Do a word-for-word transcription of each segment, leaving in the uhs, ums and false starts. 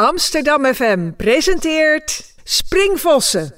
Amsterdam F M presenteert Springvossen.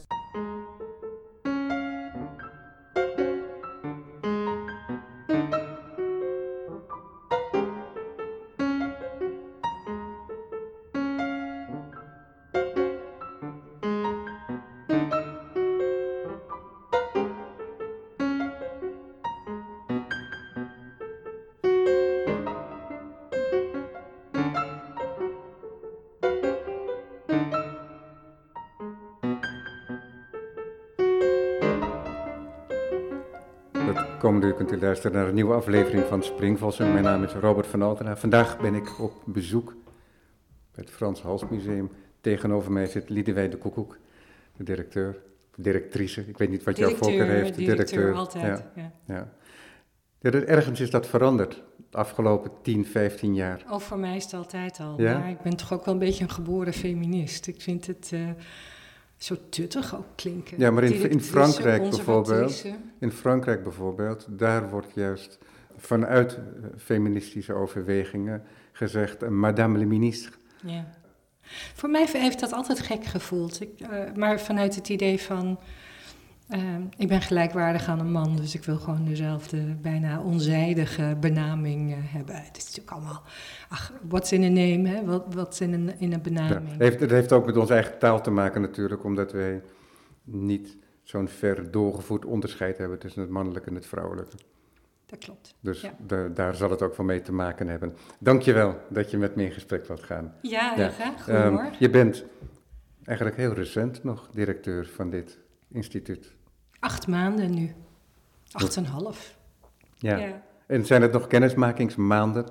Komende uur kunt u luisteren naar een nieuwe aflevering van Springvossen. Mijn naam is Robert van Altena. Vandaag ben ik op bezoek bij het Frans Hals Museum. Tegenover mij zit Liedewij de Koekoek, de directeur, directrice. Ik weet niet wat jouw voorkeur heeft. De directeur, directeur altijd, ja. ja. ja. ja dat, ergens is dat veranderd de afgelopen tien, vijftien jaar. Oh, voor mij is het altijd al. Ja? Maar ik ben toch ook wel een beetje een geboren feminist. Ik vind het... Uh, zo tuttig ook klinken. Ja, maar in, in Frankrijk bijvoorbeeld, in Frankrijk bijvoorbeeld, daar wordt juist vanuit feministische overwegingen gezegd, madame le ministre. Ja. Voor mij heeft dat altijd gek gevoeld. Ik, uh, maar vanuit het idee van, uh, ik ben gelijkwaardig aan een man, dus ik wil gewoon dezelfde bijna onzijdige benaming uh, hebben. Het is natuurlijk allemaal, ach, what's in a name, hè? Wat, wat in een, in een benaming. Ja, heeft, het heeft ook met onze eigen taal te maken natuurlijk, omdat wij niet zo'n ver doorgevoerd onderscheid hebben tussen het mannelijke en het vrouwelijke. Dat klopt. Dus ja. de, daar zal het ook van mee te maken hebben. Dank je wel dat je met me in gesprek wilt gaan. Ja, ja. graag. Goedemorgen. Um, je bent eigenlijk heel recent nog directeur van dit instituut. Acht maanden nu. Acht en een half. Ja. ja. En zijn het nog kennismakingsmaanden?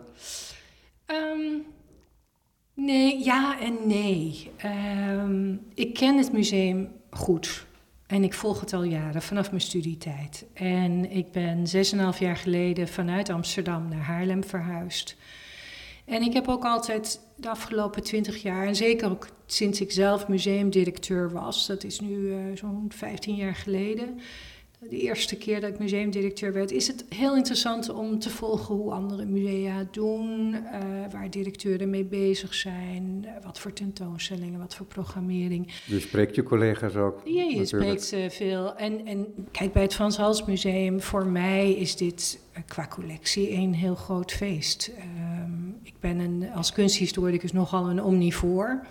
Um, nee, ja en nee. Um, ik ken het museum goed. En ik volg het al jaren, vanaf mijn studietijd. En ik ben zes en een half jaar geleden vanuit Amsterdam naar Haarlem verhuisd. En ik heb ook altijd de afgelopen twintig jaar, en zeker ook sinds ik zelf museumdirecteur was, dat is nu uh, zo'n vijftien jaar geleden, de eerste keer dat ik museumdirecteur werd, is het heel interessant om te volgen hoe andere musea het doen, uh, waar directeuren mee bezig zijn, uh, wat voor tentoonstellingen, wat voor programmering. Je spreekt je collega's ook. Ja, je natuurlijk. spreekt uh, veel. En, en kijk, bij het Frans Hals Museum, voor mij is dit uh, qua collectie een heel groot feest. Um, ik ben een, als kunsthistoricus nogal een omnivoor.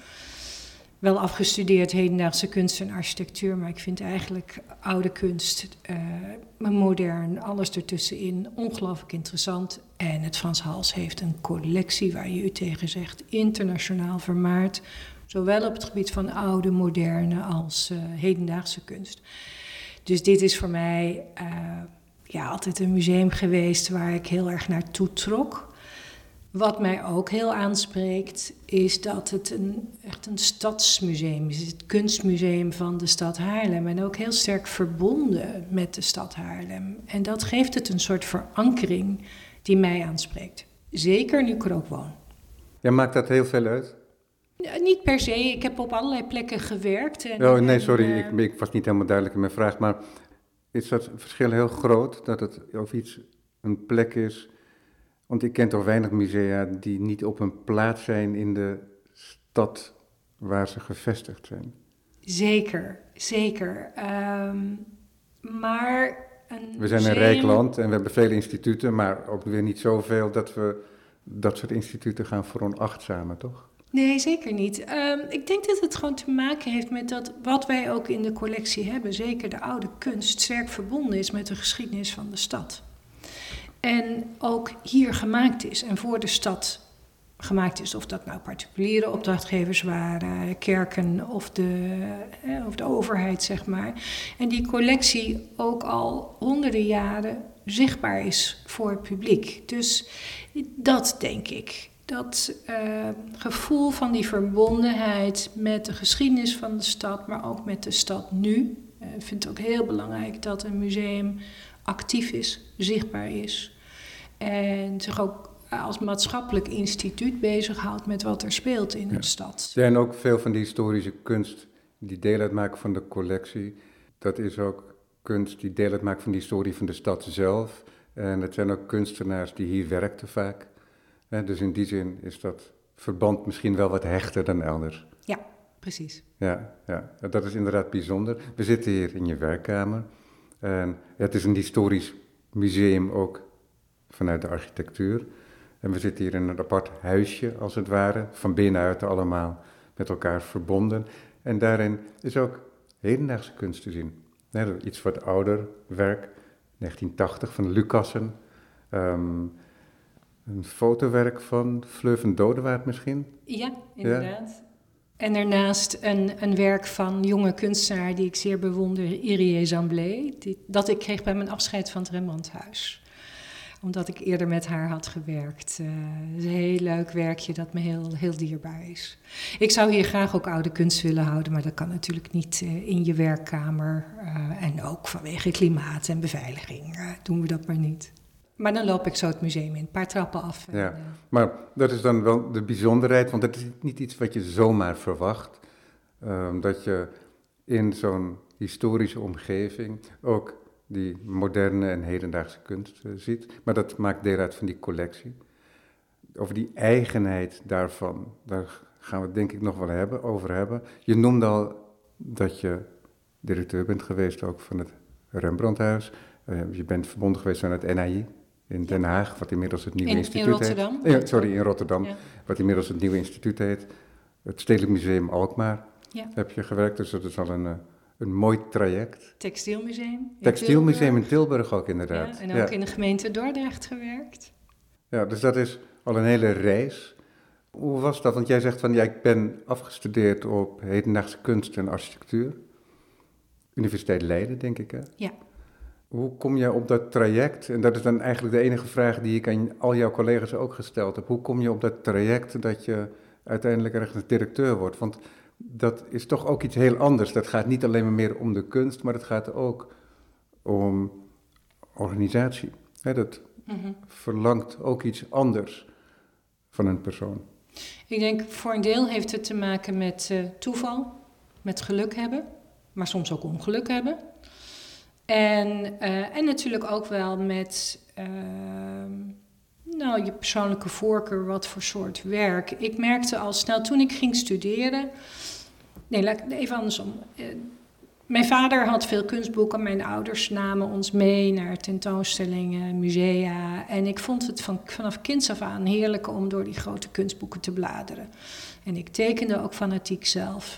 Wel afgestudeerd hedendaagse kunst en architectuur, maar ik vind eigenlijk oude kunst, uh, modern, alles ertussenin, ongelooflijk interessant. En het Frans Hals heeft een collectie waar je u tegen zegt, internationaal vermaard, zowel op het gebied van oude, moderne als uh, hedendaagse kunst. Dus dit is voor mij uh, ja, altijd een museum geweest waar ik heel erg naartoe trok. Wat mij ook heel aanspreekt, is dat het een, echt een stadsmuseum is. Het kunstmuseum van de stad Haarlem. En ook heel sterk verbonden met de stad Haarlem. En dat geeft het een soort verankering die mij aanspreekt. Zeker nu ik er ook woon. Ja, maakt dat heel veel uit? Ja, niet per se. Ik heb op allerlei plekken gewerkt. En, oh, nee, sorry. en, uh, ik, ik was niet helemaal duidelijk in mijn vraag. Maar is dat verschil heel groot? Dat het of iets een plek is... Want ik ken toch weinig musea die niet op een plaats zijn in de stad waar ze gevestigd zijn. Zeker, zeker. Um, maar een We zijn museum... een rijk land en we hebben vele instituten, maar ook weer niet zoveel dat we dat soort instituten gaan veronachtzamen, toch? Nee, zeker niet. Um, ik denk dat het gewoon te maken heeft met dat wat wij ook in de collectie hebben, zeker de oude kunst, sterk verbonden is met de geschiedenis van de stad. En ook hier gemaakt is en voor de stad gemaakt is. Of dat nou particuliere opdrachtgevers waren, kerken of de, eh, of de overheid, zeg maar. En die collectie ook al honderden jaren zichtbaar is voor het publiek. Dus dat denk ik. Dat uh, gevoel van die verbondenheid met de geschiedenis van de stad, maar ook met de stad nu. Uh, ik vind het ook heel belangrijk dat een museum actief is, zichtbaar is. En zich ook als maatschappelijk instituut bezighoudt met wat er speelt in ja. een stad. Ja, en ook veel van die historische kunst die deel uitmaken van de collectie. Dat is ook kunst die deel uitmaakt van de historie van de stad zelf. En het zijn ook kunstenaars die hier werkten vaak. Dus in die zin is dat verband misschien wel wat hechter dan elders. Ja, precies. Ja, ja, dat is inderdaad bijzonder. We zitten hier in je werkkamer. En het is een historisch museum ook vanuit de architectuur. En we zitten hier in een apart huisje, als het ware, van binnenuit allemaal met elkaar verbonden. En daarin is ook hedendaagse kunst te zien. Nee, iets wat ouder werk, negentien tachtig van Lucassen. Um, een fotowerk van Fleur van Dodewaard misschien? Ja, inderdaad. Ja. En daarnaast een, een werk van jonge kunstenaar die ik zeer bewonder, Irie Zamblé, die, dat ik kreeg bij mijn afscheid van het Rembrandthuis. Omdat ik eerder met haar had gewerkt. Uh, het is een heel leuk werkje dat me heel, heel dierbaar is. Ik zou hier graag ook oude kunst willen houden, maar dat kan natuurlijk niet uh, in je werkkamer. Uh, en ook vanwege klimaat en beveiliging uh, doen we dat maar niet. Maar dan loop ik zo het museum in, een paar trappen af. En, ja, uh, maar dat is dan wel de bijzonderheid, want dat is niet iets wat je zomaar verwacht. Uh, dat je in zo'n historische omgeving ook die moderne en hedendaagse kunst uh, ziet. Maar dat maakt deel uit van die collectie. Over die eigenheid daarvan, daar gaan we het denk ik nog wel hebben, over hebben. Je noemde al dat je directeur bent geweest ook van het Rembrandthuis. Uh, je bent verbonden geweest aan het N A I in Den Haag, wat inmiddels het nieuwe in, instituut in Rotterdam? heet. Ja, sorry, in Rotterdam, ja. Wat inmiddels het nieuwe instituut heet. Het Stedelijk Museum Alkmaar ja. heb je gewerkt, dus dat is al een... Uh, Een mooi traject. Textielmuseum. Textielmuseum in Tilburg ook inderdaad. Ja, en ook ja. in de gemeente Dordrecht gewerkt. Ja, dus dat is al een hele reis. Hoe was dat? Want jij zegt van, ja, ik ben afgestudeerd op hedendaagse kunst en architectuur. Universiteit Leiden, denk ik, hè? Ja. Hoe kom je op dat traject? En dat is dan eigenlijk de enige vraag die ik aan al jouw collega's ook gesteld heb. Hoe kom je op dat traject dat je uiteindelijk ergens directeur wordt? Want dat is toch ook iets heel anders. Dat gaat niet alleen maar meer om de kunst, maar het gaat ook om organisatie. He, dat mm-hmm. verlangt ook iets anders van een persoon. Ik denk voor een deel heeft het te maken met uh, toeval, met geluk hebben, maar soms ook ongeluk hebben. En, uh, en natuurlijk ook wel met uh, nou, je persoonlijke voorkeur, wat voor soort werk. Ik merkte al snel toen ik ging studeren. Nee, laat ik even andersom. Uh, mijn vader had veel kunstboeken. Mijn ouders namen ons mee naar tentoonstellingen, musea. En ik vond het van, vanaf kinds af aan heerlijk om door die grote kunstboeken te bladeren. En ik tekende ook fanatiek zelf.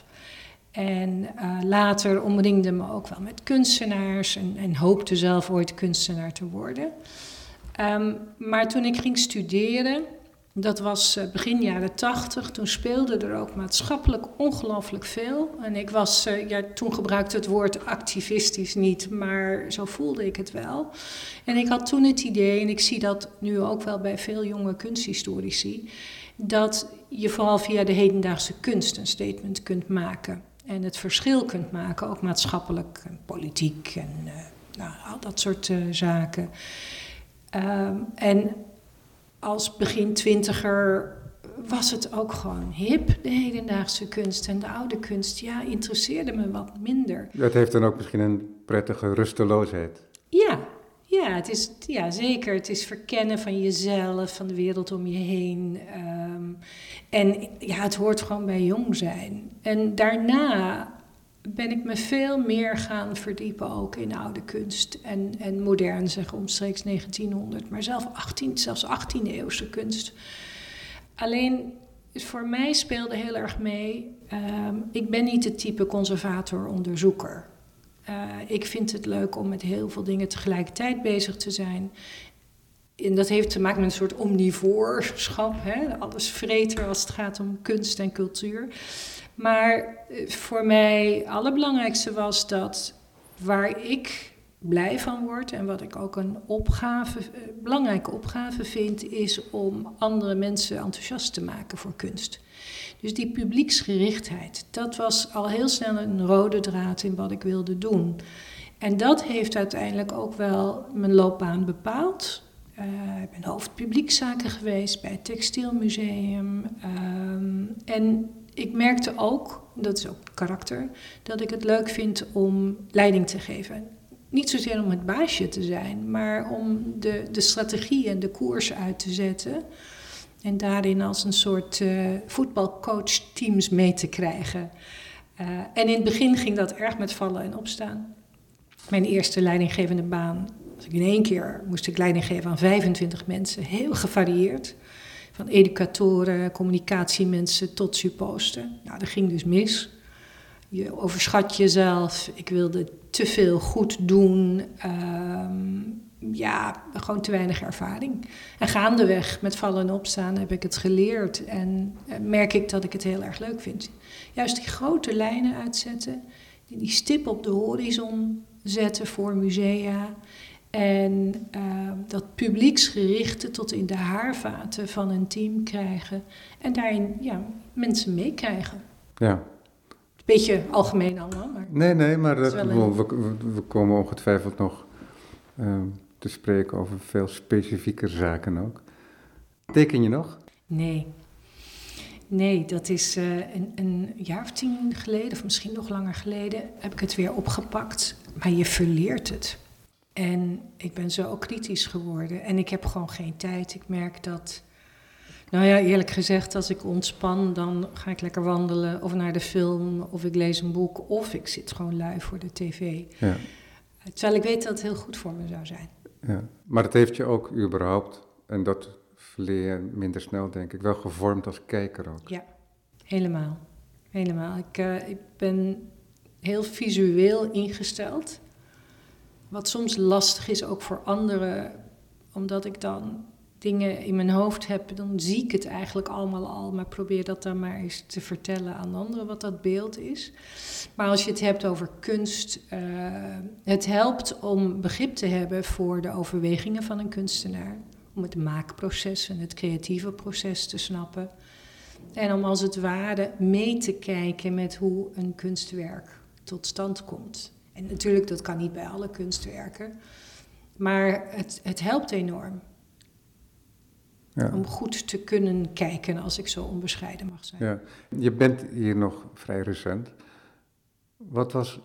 En uh, later omringde me ook wel met kunstenaars en, en hoopte zelf ooit kunstenaar te worden. Um, maar toen ik ging studeren, dat was uh, begin jaren tachtig, toen speelde er ook maatschappelijk ongelooflijk veel. En ik was, uh, ja, toen gebruikte het woord activistisch niet, maar zo voelde ik het wel. En ik had toen het idee, en ik zie dat nu ook wel bij veel jonge kunsthistorici, dat je vooral via de hedendaagse kunst een statement kunt maken. En het verschil kunt maken, ook maatschappelijk en politiek en uh, nou, al dat soort uh, zaken. Um, en als begin twintiger was het ook gewoon hip, de hedendaagse kunst. En de oude kunst, ja, interesseerde me wat minder. Dat heeft dan ook misschien een prettige rusteloosheid. Ja, ja, het is, ja, zeker. Het is verkennen van jezelf, van de wereld om je heen. Um, en ja, het hoort gewoon bij jong zijn. En daarna ben ik me veel meer gaan verdiepen ook in oude kunst. En, en modern, zeg omstreeks negentienhonderd, maar zelf achttien, zelfs achttiende eeuwse kunst. Alleen, voor mij speelde heel erg mee, um, ik ben niet het type conservator-onderzoeker. Uh, ik vind het leuk om met heel veel dingen tegelijkertijd bezig te zijn. En dat heeft te maken met een soort omnivoorschap, hè? Alles vreter als het gaat om kunst en cultuur. Maar voor mij het allerbelangrijkste was dat waar ik blij van word en wat ik ook een opgave, belangrijke opgave vind, is om andere mensen enthousiast te maken voor kunst. Dus die publieksgerichtheid, dat was al heel snel een rode draad in wat ik wilde doen. En dat heeft uiteindelijk ook wel mijn loopbaan bepaald. Uh, ik ben hoofd publiekszaken geweest bij het Textielmuseum. Um, en ik merkte ook, dat is ook karakter, dat ik het leuk vind om leiding te geven. Niet zozeer om het baasje te zijn, maar om de, de strategie en de koers uit te zetten. En daarin als een soort uh, voetbalcoach-teams mee te krijgen. Uh, en in het begin ging dat erg met vallen en opstaan. Mijn eerste leidinggevende baan, was ik in één keer moest ik leiding geven aan vijfentwintig mensen. Heel gevarieerd. Van educatoren, communicatiemensen tot supposten. Nou, dat ging dus mis. Je overschat jezelf. Ik wilde te veel goed doen. Um, ja, gewoon te weinig ervaring. En gaandeweg met vallen en opstaan heb ik het geleerd. En uh, merk ik dat ik het heel erg leuk vind. Juist die grote lijnen uitzetten. Die, die stip op de horizon zetten voor musea. En uh, dat publieksgerichte tot in de haarvaten van een team krijgen. En daarin ja, mensen meekrijgen. Ja. Beetje algemeen allemaal. Maar nee, nee, maar dat, een... we, we, we komen ongetwijfeld nog uh, te spreken over veel specifieke zaken ook. Teken je nog? Nee. Nee, dat is uh, een, een jaar of tien geleden, of misschien nog langer geleden, heb ik het weer opgepakt. Maar je verleert het. En ik ben zo kritisch geworden. En ik heb gewoon geen tijd. Ik merk dat... Nou ja, eerlijk gezegd, als ik ontspan, dan ga ik lekker wandelen of naar de film, of ik lees een boek, of ik zit gewoon lui voor de tv. Ja. Terwijl ik weet dat het heel goed voor me zou zijn. Ja. Maar het heeft je ook überhaupt, en dat verleer je minder snel denk ik, wel gevormd als kijker ook. Ja, helemaal. Helemaal. Ik, uh, ik ben heel visueel ingesteld. Wat soms lastig is ook voor anderen, omdat ik dan dingen in mijn hoofd heb, dan zie ik het eigenlijk allemaal al, maar probeer dat dan maar eens te vertellen aan anderen wat dat beeld is. Maar als je het hebt over kunst, uh, het helpt om begrip te hebben voor de overwegingen van een kunstenaar, om het maakproces en het creatieve proces te snappen. En om als het ware mee te kijken met hoe een kunstwerk tot stand komt. En natuurlijk, dat kan niet bij alle kunstwerken, maar het, het helpt enorm. Ja. Om goed te kunnen kijken, als ik zo onbescheiden mag zijn. Ja. Je bent hier nog vrij recent. Wat was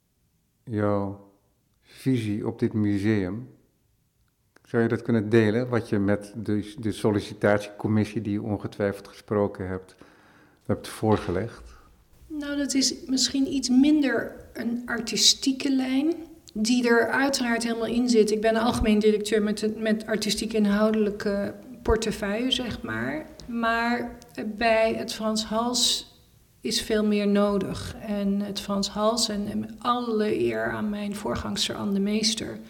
jouw visie op dit museum? Zou je dat kunnen delen, wat je met de, de sollicitatiecommissie die je ongetwijfeld gesproken hebt, hebt voorgelegd? Nou, dat is misschien iets minder een artistieke lijn, die er uiteraard helemaal in zit. Ik ben algemeen directeur met, met artistiek inhoudelijke portefeuille, zeg maar. Maar bij het Frans Hals is veel meer nodig. En het Frans Hals, en, en alle eer aan mijn voorgangster Anne de Meester,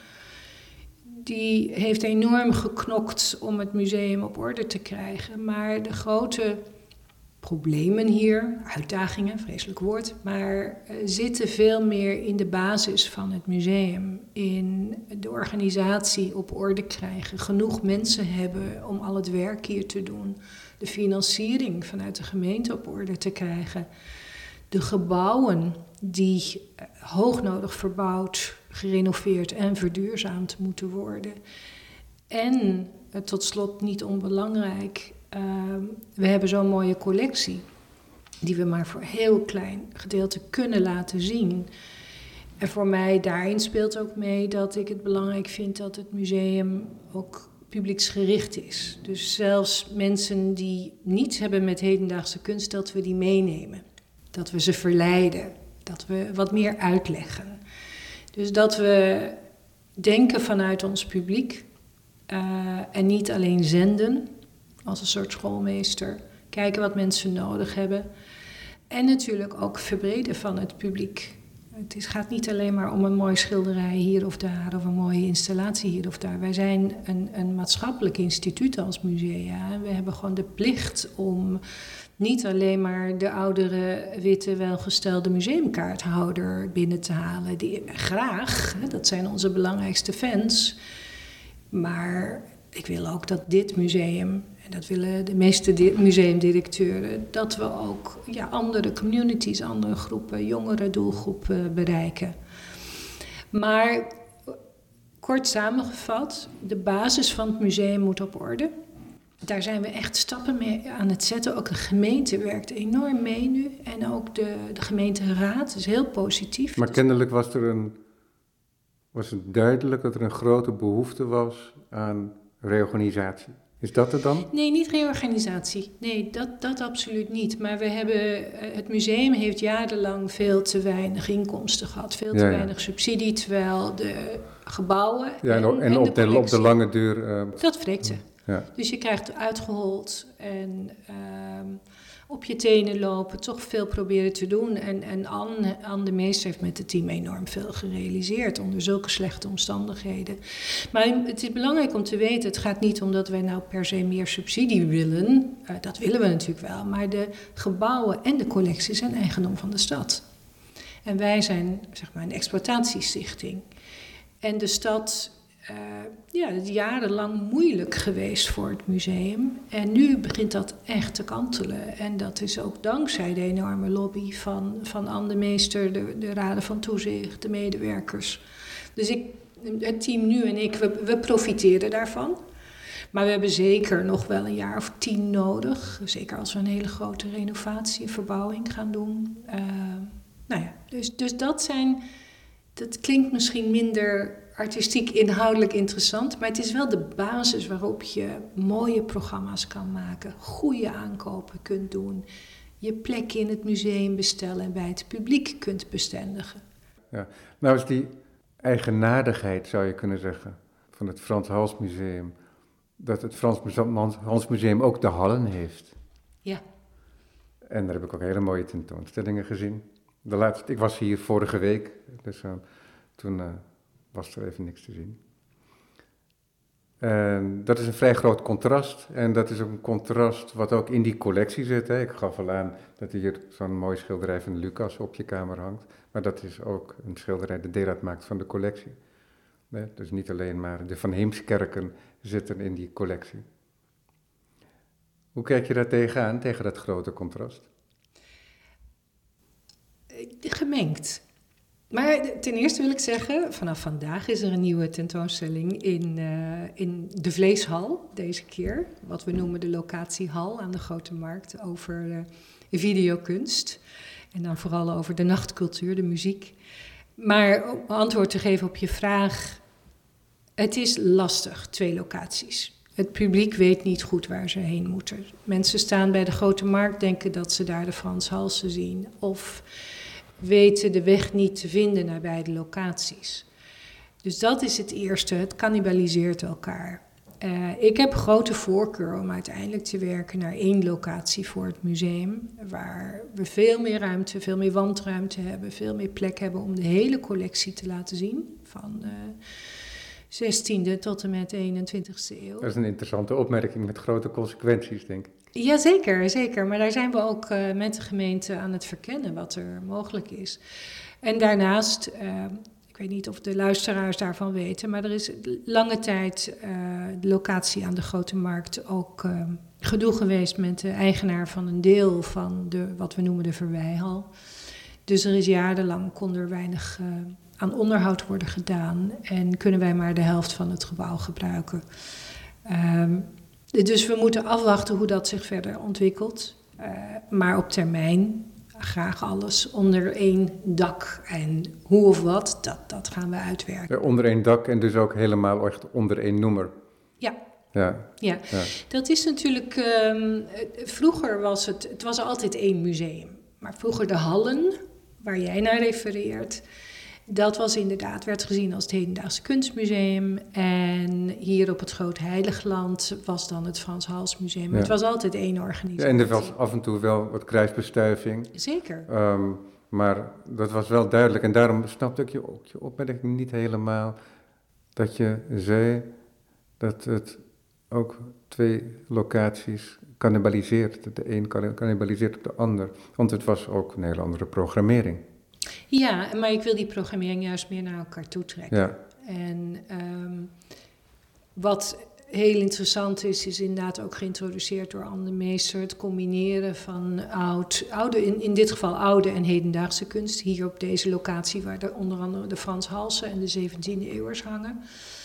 die heeft enorm geknokt om het museum op orde te krijgen. Maar de grote problemen hier, uitdagingen, vreselijk woord, maar uh, zitten veel meer in de basis van het museum. In de organisatie op orde krijgen, genoeg mensen hebben om al het werk hier te doen. De financiering vanuit de gemeente op orde te krijgen. De gebouwen die uh, hoognodig verbouwd, gerenoveerd en verduurzaamd moeten worden. En uh, tot slot niet onbelangrijk, Uh, we hebben zo'n mooie collectie die we maar voor een heel klein gedeelte kunnen laten zien. En voor mij daarin speelt ook mee dat ik het belangrijk vind dat het museum ook publieksgericht is. Dus zelfs mensen die niets hebben met hedendaagse kunst, dat we die meenemen. Dat we ze verleiden, dat we wat meer uitleggen. Dus dat we denken vanuit ons publiek uh, en niet alleen zenden als een soort schoolmeester, kijken wat mensen nodig hebben. En natuurlijk ook verbreden van het publiek. Het is, gaat niet alleen maar om een mooie schilderij hier of daar, of een mooie installatie hier of daar. Wij zijn een, een maatschappelijk instituut als musea. En we hebben gewoon de plicht om niet alleen maar de oudere, witte, welgestelde museumkaarthouder binnen te halen. Die graag, dat zijn onze belangrijkste fans. Maar ik wil ook dat dit museum, en dat willen de meeste di- museumdirecteuren, dat we ook ja, andere communities, andere groepen, jongere doelgroepen bereiken. Maar kort samengevat, de basis van het museum moet op orde. Daar zijn we echt stappen mee aan het zetten. Ook de gemeente werkt enorm mee nu. En ook de, de gemeenteraad is heel positief. Maar kennelijk was er een, was het duidelijk dat er een grote behoefte was aan reorganisatie. Is dat het dan? Nee, niet reorganisatie. Nee, dat, dat absoluut niet. Maar we hebben, het museum heeft jarenlang veel te weinig inkomsten gehad. Veel te ja, ja. weinig subsidie, terwijl de gebouwen ja, en, en, en, en op, de, op de lange duur... Uh, dat wreekt ze. Ja. Dus je krijgt uitgehold en uh, op je tenen lopen, toch veel proberen te doen. En, en Anne, Anne de Meester heeft met het team enorm veel gerealiseerd onder zulke slechte omstandigheden. Maar het is belangrijk om te weten, het gaat niet om dat wij nou per se meer subsidie willen. Uh, dat willen we natuurlijk wel, maar de gebouwen en de collectie zijn eigendom van de stad. En wij zijn, zeg maar, een exploitatiestichting. En de stad... Uh, ja, het is jarenlang moeilijk geweest voor het museum. En nu begint dat echt te kantelen. En dat is ook dankzij de enorme lobby van, van Anne de Meester, de, de raden van toezicht, de medewerkers. Dus ik, het team nu en ik, we, we profiteren daarvan. Maar we hebben zeker nog wel een jaar of tien nodig. Zeker als we een hele grote renovatie, verbouwing gaan doen. Uh, nou ja, dus, dus dat zijn... Dat klinkt misschien minder artistiek inhoudelijk interessant, maar het is wel de basis waarop je mooie programma's kan maken, goede aankopen kunt doen, je plek in het museum bestellen en bij het publiek kunt bestendigen. Ja, nou is die eigenaardigheid, zou je kunnen zeggen, van het Frans Hals Museum, dat het Frans Hals Museum ook de hallen heeft. Ja. En daar heb ik ook hele mooie tentoonstellingen gezien. De laatste, ik was hier vorige week, dus uh, toen uh, was er even niks te zien. En dat is een vrij groot contrast. En dat is ook een contrast wat ook in die collectie zit. Hè. Ik gaf al aan dat hier zo'n mooi schilderij van Lucas op je kamer hangt. Maar dat is ook een schilderij dat deel uitmaakt van de collectie. Nee, dus niet alleen maar de Van Heemskerken zitten in die collectie. Hoe kijk je daar tegenaan, tegen dat grote contrast? Gemengd. Maar ten eerste wil ik zeggen, vanaf vandaag is er een nieuwe tentoonstelling in, uh, in de Vleeshal, deze keer. Wat we noemen de locatiehal aan de Grote Markt, over uh, videokunst. En dan vooral over de nachtcultuur, de muziek. Maar om antwoord te geven op je vraag, het is lastig, twee locaties. Het publiek weet niet goed waar ze heen moeten. Mensen staan bij de Grote Markt, denken dat ze daar de Frans Halse zien. Of weten de weg niet te vinden naar beide locaties. Dus dat is het eerste, het cannibaliseert elkaar. Uh, ik heb grote voorkeur om uiteindelijk te werken naar één locatie voor het museum, waar we veel meer ruimte, veel meer wandruimte hebben, veel meer plek hebben om de hele collectie te laten zien, van uh, zestiende tot en met eenentwintigste eeuw. Dat is een interessante opmerking met grote consequenties, denk ik. Jazeker, zeker. Maar daar zijn we ook uh, met de gemeente aan het verkennen wat er mogelijk is. En daarnaast, uh, ik weet niet of de luisteraars daarvan weten, maar er is lange tijd uh, de locatie aan de Grote Markt ook uh, gedoe geweest met de eigenaar van een deel van de, wat we noemen de Verwijhal. Dus er is jarenlang kon er weinig uh, aan onderhoud worden gedaan en kunnen wij maar de helft van het gebouw gebruiken. Um, Dus we moeten afwachten hoe dat zich verder ontwikkelt. Uh, maar op termijn graag alles onder één dak. En hoe of wat, dat, dat gaan we uitwerken. Ja, onder één dak en dus ook helemaal echt onder één noemer. Ja. Ja. Ja. ja. Dat is natuurlijk... Um, vroeger was het... Het was altijd één museum. Maar vroeger de hallen, waar jij naar refereert, dat was inderdaad, werd gezien als het Hedendaagse Kunstmuseum. En hier op het Groot Heiligland was dan het Frans Hals Museum. Ja. Het was altijd één organisatie. Ja, en er was af en toe wel wat kruisbestuiving. Zeker. Um, maar dat was wel duidelijk. En daarom snapte ik je, ook je opmerking niet helemaal. Dat je zei dat het ook twee locaties cannibaliseert. De een cannibaliseert op de ander. Want het was ook een hele andere programmering. Ja, maar ik wil die programmering juist meer naar elkaar toe trekken. Ja. En um, wat heel interessant is, is inderdaad ook geïntroduceerd door Anne de Meester, het combineren van oud, oude, in, in dit geval oude en hedendaagse kunst, hier op deze locatie waar de, onder andere de Frans Halse en de zeventiende eeuwers hangen.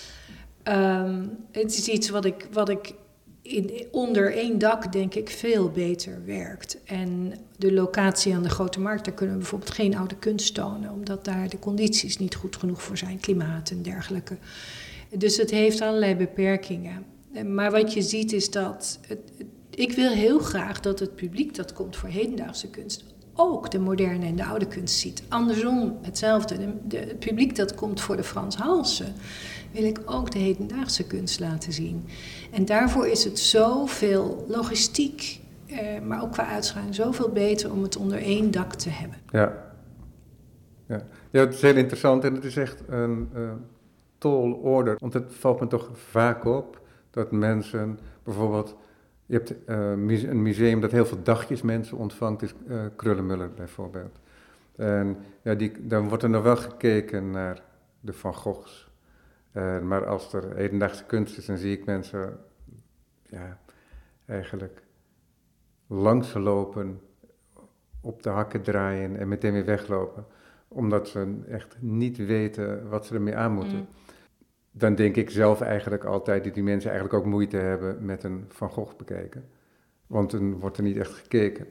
Um, het is iets wat ik, wat ik in, onder één dak denk ik veel beter werkt. En de locatie aan de Grote Markt, daar kunnen we bijvoorbeeld geen oude kunst tonen, omdat daar de condities niet goed genoeg voor zijn, klimaat en dergelijke. Dus het heeft allerlei beperkingen. Maar wat je ziet is dat... Het, het, ik wil heel graag dat het publiek dat komt voor hedendaagse kunst... ook de moderne en de oude kunst ziet. Andersom hetzelfde. De, de, het publiek dat komt voor de Frans Halse... wil ik ook de hedendaagse kunst laten zien. En daarvoor is het zoveel logistiek... Eh, maar ook qua uitschaling zoveel beter om het onder één dak te hebben. Ja, ja. ja het is heel interessant en het is echt een uh, tall order. Want het valt me toch vaak op dat mensen bijvoorbeeld... Je hebt uh, een museum dat heel veel dagjes mensen ontvangt, is uh, Krullenmuller bijvoorbeeld. En ja, die, dan wordt er nog wel gekeken naar de Van Goghs. Uh, maar als er hedendaagse kunst is, dan zie ik mensen ja, eigenlijk langs lopen, op de hakken draaien en meteen weer weglopen. Omdat ze echt niet weten wat ze ermee aan moeten. Mm. Dan denk ik zelf eigenlijk altijd dat die mensen eigenlijk ook moeite hebben met een Van Gogh bekijken. Want dan wordt er niet echt gekeken.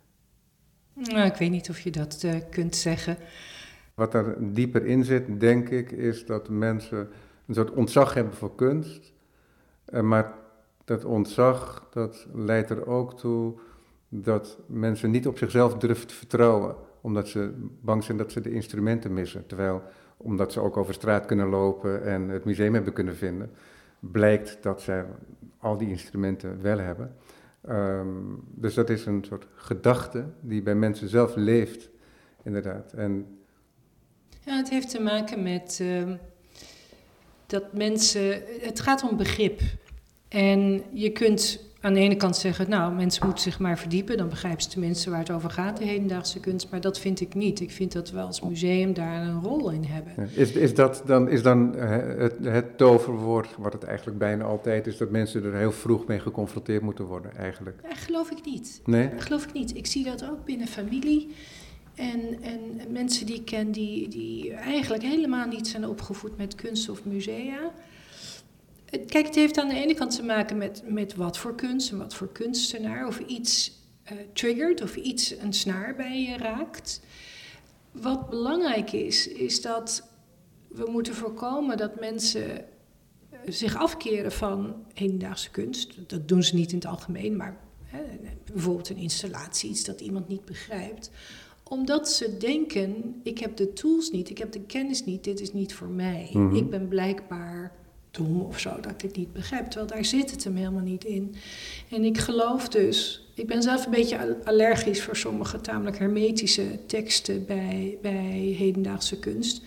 Nou, ik weet niet of je dat uh, kunt zeggen. Wat er dieper in zit, denk ik, is dat mensen een soort ontzag hebben voor kunst. Uh, maar dat ontzag, dat leidt er ook toe dat mensen niet op zichzelf durven te vertrouwen. Omdat ze bang zijn dat ze de instrumenten missen. Terwijl, omdat ze ook over straat kunnen lopen en het museum hebben kunnen vinden, blijkt dat ze al die instrumenten wel hebben. Um, dus dat is een soort gedachte die bij mensen zelf leeft, inderdaad. En ja, het heeft te maken met uh, dat mensen... Het gaat om begrip. En je kunt aan de ene kant zeggen, nou, mensen moeten zich maar verdiepen, dan begrijpen ze tenminste waar het over gaat, de hedendaagse kunst. Maar dat vind ik niet. Ik vind dat we als museum daar een rol in hebben. Is, is dat dan, is dan het, het toverwoord, wat het eigenlijk bijna altijd is, dat mensen er heel vroeg mee geconfronteerd moeten worden, eigenlijk? Ja, geloof ik niet. Nee? Geloof ik niet. Ik zie dat ook binnen familie. En, en mensen die ik ken die, die eigenlijk helemaal niet zijn opgevoed met kunst of musea. Kijk, het heeft aan de ene kant te maken met, met wat voor kunst en wat voor kunstenaar. Of iets uh, triggert of iets een snaar bij je raakt. Wat belangrijk is, is dat we moeten voorkomen dat mensen zich afkeren van hedendaagse kunst. Dat doen ze niet in het algemeen, maar hè, bijvoorbeeld een installatie, iets dat iemand niet begrijpt. Omdat ze denken, ik heb de tools niet, ik heb de kennis niet, dit is niet voor mij. Mm-hmm. Ik ben blijkbaar dom of zo, dat ik het niet begrijp. Terwijl daar zit het hem helemaal niet in. En ik geloof dus, ik ben zelf een beetje allergisch voor sommige tamelijk hermetische teksten bij, bij hedendaagse kunst.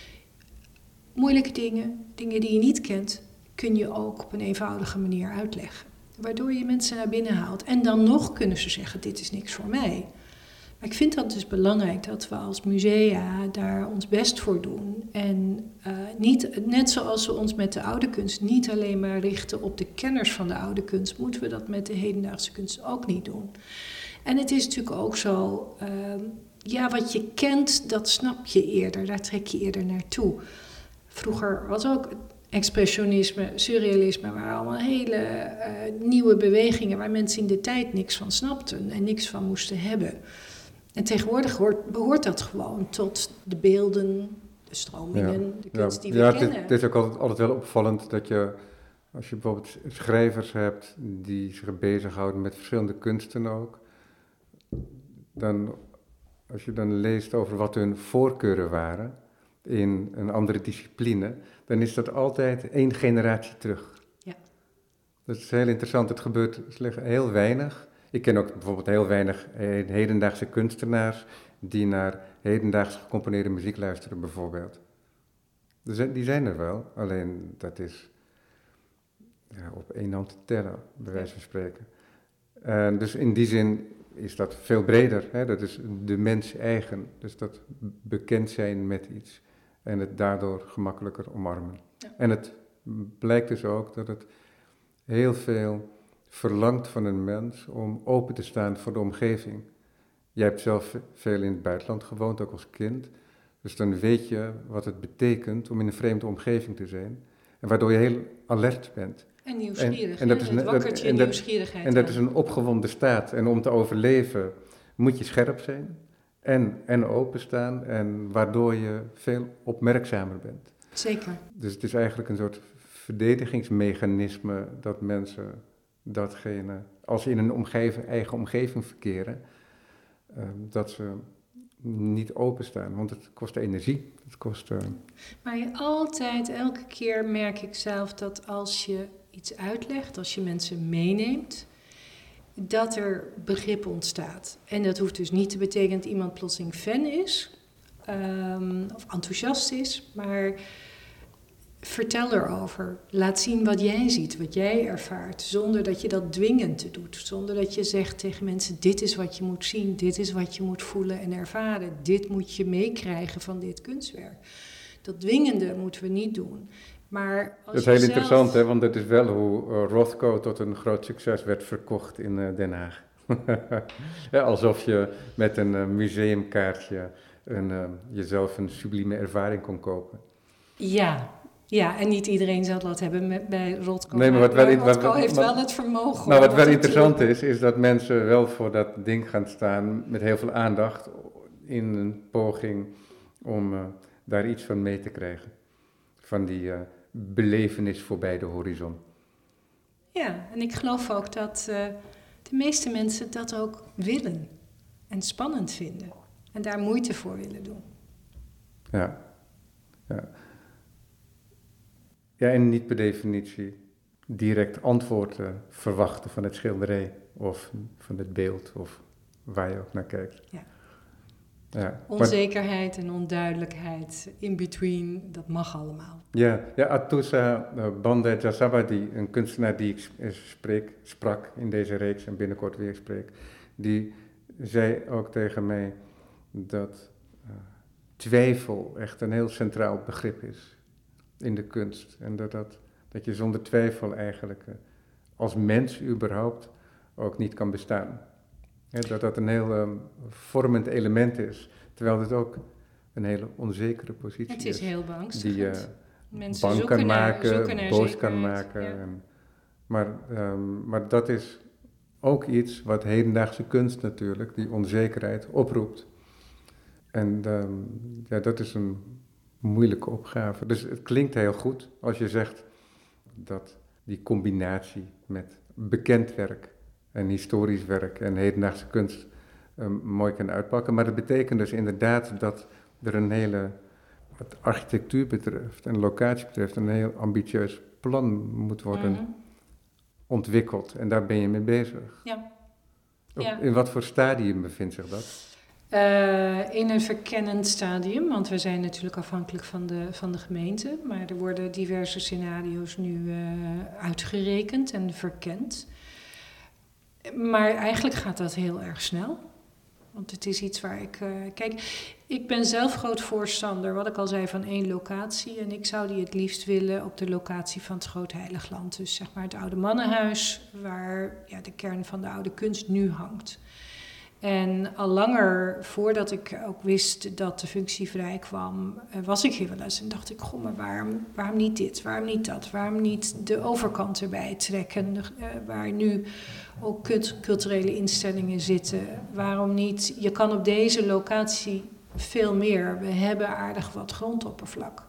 Moeilijke dingen, dingen die je niet kent, kun je ook op een eenvoudige manier uitleggen. Waardoor je mensen naar binnen haalt. En dan nog kunnen ze zeggen, dit is niks voor mij. Maar ik vind dat dus belangrijk dat we als musea daar ons best voor doen. En uh, niet, net zoals we ons met de oude kunst niet alleen maar richten op de kenners van de oude kunst, moeten we dat met de hedendaagse kunst ook niet doen. En het is natuurlijk ook zo, uh, ja, wat je kent, dat snap je eerder, daar trek je eerder naartoe. Vroeger was ook expressionisme, surrealisme, waren allemaal hele uh, nieuwe bewegingen waar mensen in de tijd niks van snapten en niks van moesten hebben. En tegenwoordig hoort, behoort dat gewoon tot de beelden, de stromingen, ja, de kunst die ja, we ja, kennen. Het, het is ook altijd, altijd wel opvallend dat je, als je bijvoorbeeld schrijvers hebt die zich bezighouden met verschillende kunsten ook, dan, als je dan leest over wat hun voorkeuren waren in een andere discipline, dan is dat altijd één generatie terug. Ja. Dat is heel interessant, het gebeurt heel weinig. Ik ken ook bijvoorbeeld heel weinig hedendaagse kunstenaars die naar hedendaags gecomponeerde muziek luisteren bijvoorbeeld. Dus die zijn er wel, alleen dat is ja, op één hand te tellen, bij wijze van spreken. En dus in die zin is dat veel breder, hè? Dat is de mens eigen, dus dat bekend zijn met iets en het daardoor gemakkelijker omarmen. Ja. En het blijkt dus ook dat het heel veel verlangt van een mens om open te staan voor de omgeving. Jij hebt zelf veel in het buitenland gewoond, ook als kind. Dus dan weet je wat het betekent om in een vreemde omgeving te zijn. En waardoor je heel alert bent. En nieuwsgierig, en, en dat is een, het wakkert je en nieuwsgierigheid. En dat is een opgewonden staat. En om te overleven moet je scherp zijn en, en openstaan. En waardoor je veel opmerkzamer bent. Zeker. Dus het is eigenlijk een soort verdedigingsmechanisme dat mensen datgene, als ze in een omgeving, eigen omgeving verkeren, uh, dat ze niet openstaan, want het kost energie. Het kost, uh... Maar je altijd, elke keer merk ik zelf dat als je iets uitlegt, als je mensen meeneemt, dat er begrip ontstaat. En dat hoeft dus niet te betekenen dat iemand plotseling fan is, um, of enthousiast is, maar vertel erover. Laat zien wat jij ziet, wat jij ervaart, zonder dat je dat dwingend doet. Zonder dat je zegt tegen mensen, dit is wat je moet zien, dit is wat je moet voelen en ervaren. Dit moet je meekrijgen van dit kunstwerk. Dat dwingende moeten we niet doen. Maar als dat is heel zelf... interessant, hè, want dat is wel hoe uh, Rothko tot een groot succes werd verkocht in uh, Den Haag. Ja, alsof je met een uh, museumkaartje een, uh, jezelf een sublieme ervaring kon kopen. Ja, ja, en niet iedereen zal dat hebben met, bij Rothko. Nee, maar wat wel, Rothko wat, wat, heeft wat, wel het vermogen. Nou, wat wel het interessant is, is dat mensen wel voor dat ding gaan staan met heel veel aandacht in een poging om uh, daar iets van mee te krijgen. Van die uh, belevenis voorbij de horizon. Ja, en ik geloof ook dat uh, de meeste mensen dat ook willen en spannend vinden. En daar moeite voor willen doen. Ja, ja. Ja, en niet per definitie direct antwoord uh, verwachten van het schilderij of van het beeld of waar je ook naar kijkt. Ja. Ja, onzekerheid maar, en onduidelijkheid, in between, dat mag allemaal. Ja, ja Atoussa uh, Bandai-Jassabadi, een kunstenaar die ik spreek, sprak in deze reeks en binnenkort weer spreek, die zei ook tegen mij dat uh, twijfel echt een heel centraal begrip is in de kunst. En dat, dat, dat je zonder twijfel eigenlijk uh, als mens überhaupt ook niet kan bestaan. Ja, dat dat een heel um, vormend element is, terwijl het ook een hele onzekere positie is. Het is, is heel beangstigend. Die uh, mensen bang kan naar, maken, naar boos zekerheid. kan maken. Ja. En, maar, um, maar dat is ook iets wat hedendaagse kunst natuurlijk, die onzekerheid oproept. En um, ja, dat is een moeilijke opgave. Dus het klinkt heel goed als je zegt dat die combinatie met bekend werk en historisch werk en hedendaagse kunst um, mooi kan uitpakken. Maar dat betekent dus inderdaad dat er een hele, wat architectuur betreft en locatie betreft, een heel ambitieus plan moet worden mm-hmm. ontwikkeld. En daar ben je mee bezig. Ja. Op, ja. In wat voor stadium bevindt zich dat? Uh, in een verkennend stadium, want we zijn natuurlijk afhankelijk van de, van de gemeente. Maar er worden diverse scenario's nu uh, uitgerekend en verkend. Maar eigenlijk gaat dat heel erg snel. Want het is iets waar ik... Uh, kijk, ik ben zelf groot voorstander, wat ik al zei, van één locatie. En ik zou die het liefst willen op de locatie van het Groot Heiligland. Dus zeg maar het oude mannenhuis, waar ja, de kern van de oude kunst nu hangt. En al langer, voordat ik ook wist dat de functie vrij kwam, was ik hier wel eens. En dacht ik, goh, maar waarom, waarom niet dit, waarom niet dat? Waarom niet de overkant erbij trekken, uh, waar nu ook culturele instellingen zitten? Waarom niet, je kan op deze locatie veel meer. We hebben aardig wat grondoppervlak.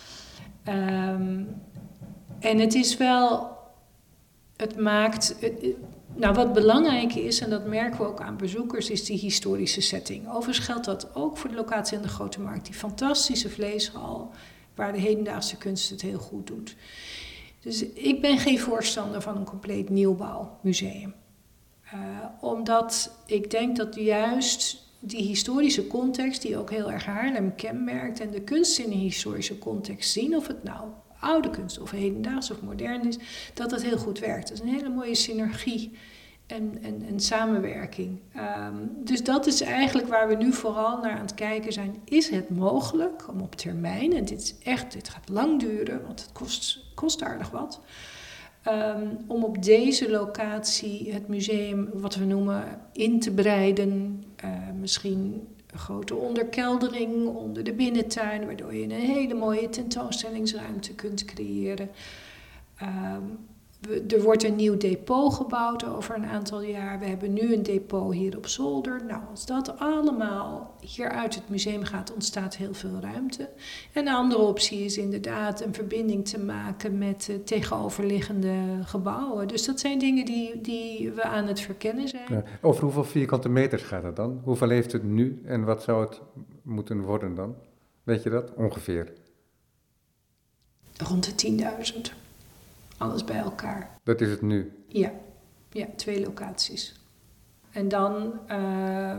Um, en het is wel, het maakt... Het, Nou, wat belangrijk is, en dat merken we ook aan bezoekers, is die historische setting. Overigens geldt dat ook voor de locatie aan de Grote Markt. Die fantastische vleeshal, waar de hedendaagse kunst het heel goed doet. Dus ik ben geen voorstander van een compleet nieuwbouwmuseum. Uh, omdat ik denk dat juist die historische context, die ook heel erg Haarlem kenmerkt, en de kunst in een historische context zien, of het nou oude kunst of hedendaags of modern is, dat dat heel goed werkt. Dat is een hele mooie synergie en, en, en samenwerking. Um, dus dat is eigenlijk waar we nu vooral naar aan het kijken zijn. Is het mogelijk om op termijn, en dit is echt, dit gaat lang duren, want het kost, kost aardig wat, um, om op deze locatie het museum, wat we noemen, in te breiden, uh, misschien een grote onderkeldering onder de binnentuin, waardoor je een hele mooie tentoonstellingsruimte kunt creëren. Um, we, er wordt een nieuw depot gebouwd over een aantal jaar. We hebben nu een depot hier op zolder. Nou, als dat allemaal hier uit het museum gaat, ontstaat heel veel ruimte. En een andere optie is inderdaad een verbinding te maken met uh, tegenoverliggende gebouwen. Dus dat zijn dingen die, die we aan het verkennen zijn. Ja. Over hoeveel vierkante meters gaat het dan? Hoeveel heeft het nu en wat zou het moeten worden dan? Weet je dat? Ongeveer. Rond de tienduizend. Alles bij elkaar. Dat is het nu? Ja, ja, twee locaties. En dan... Uh,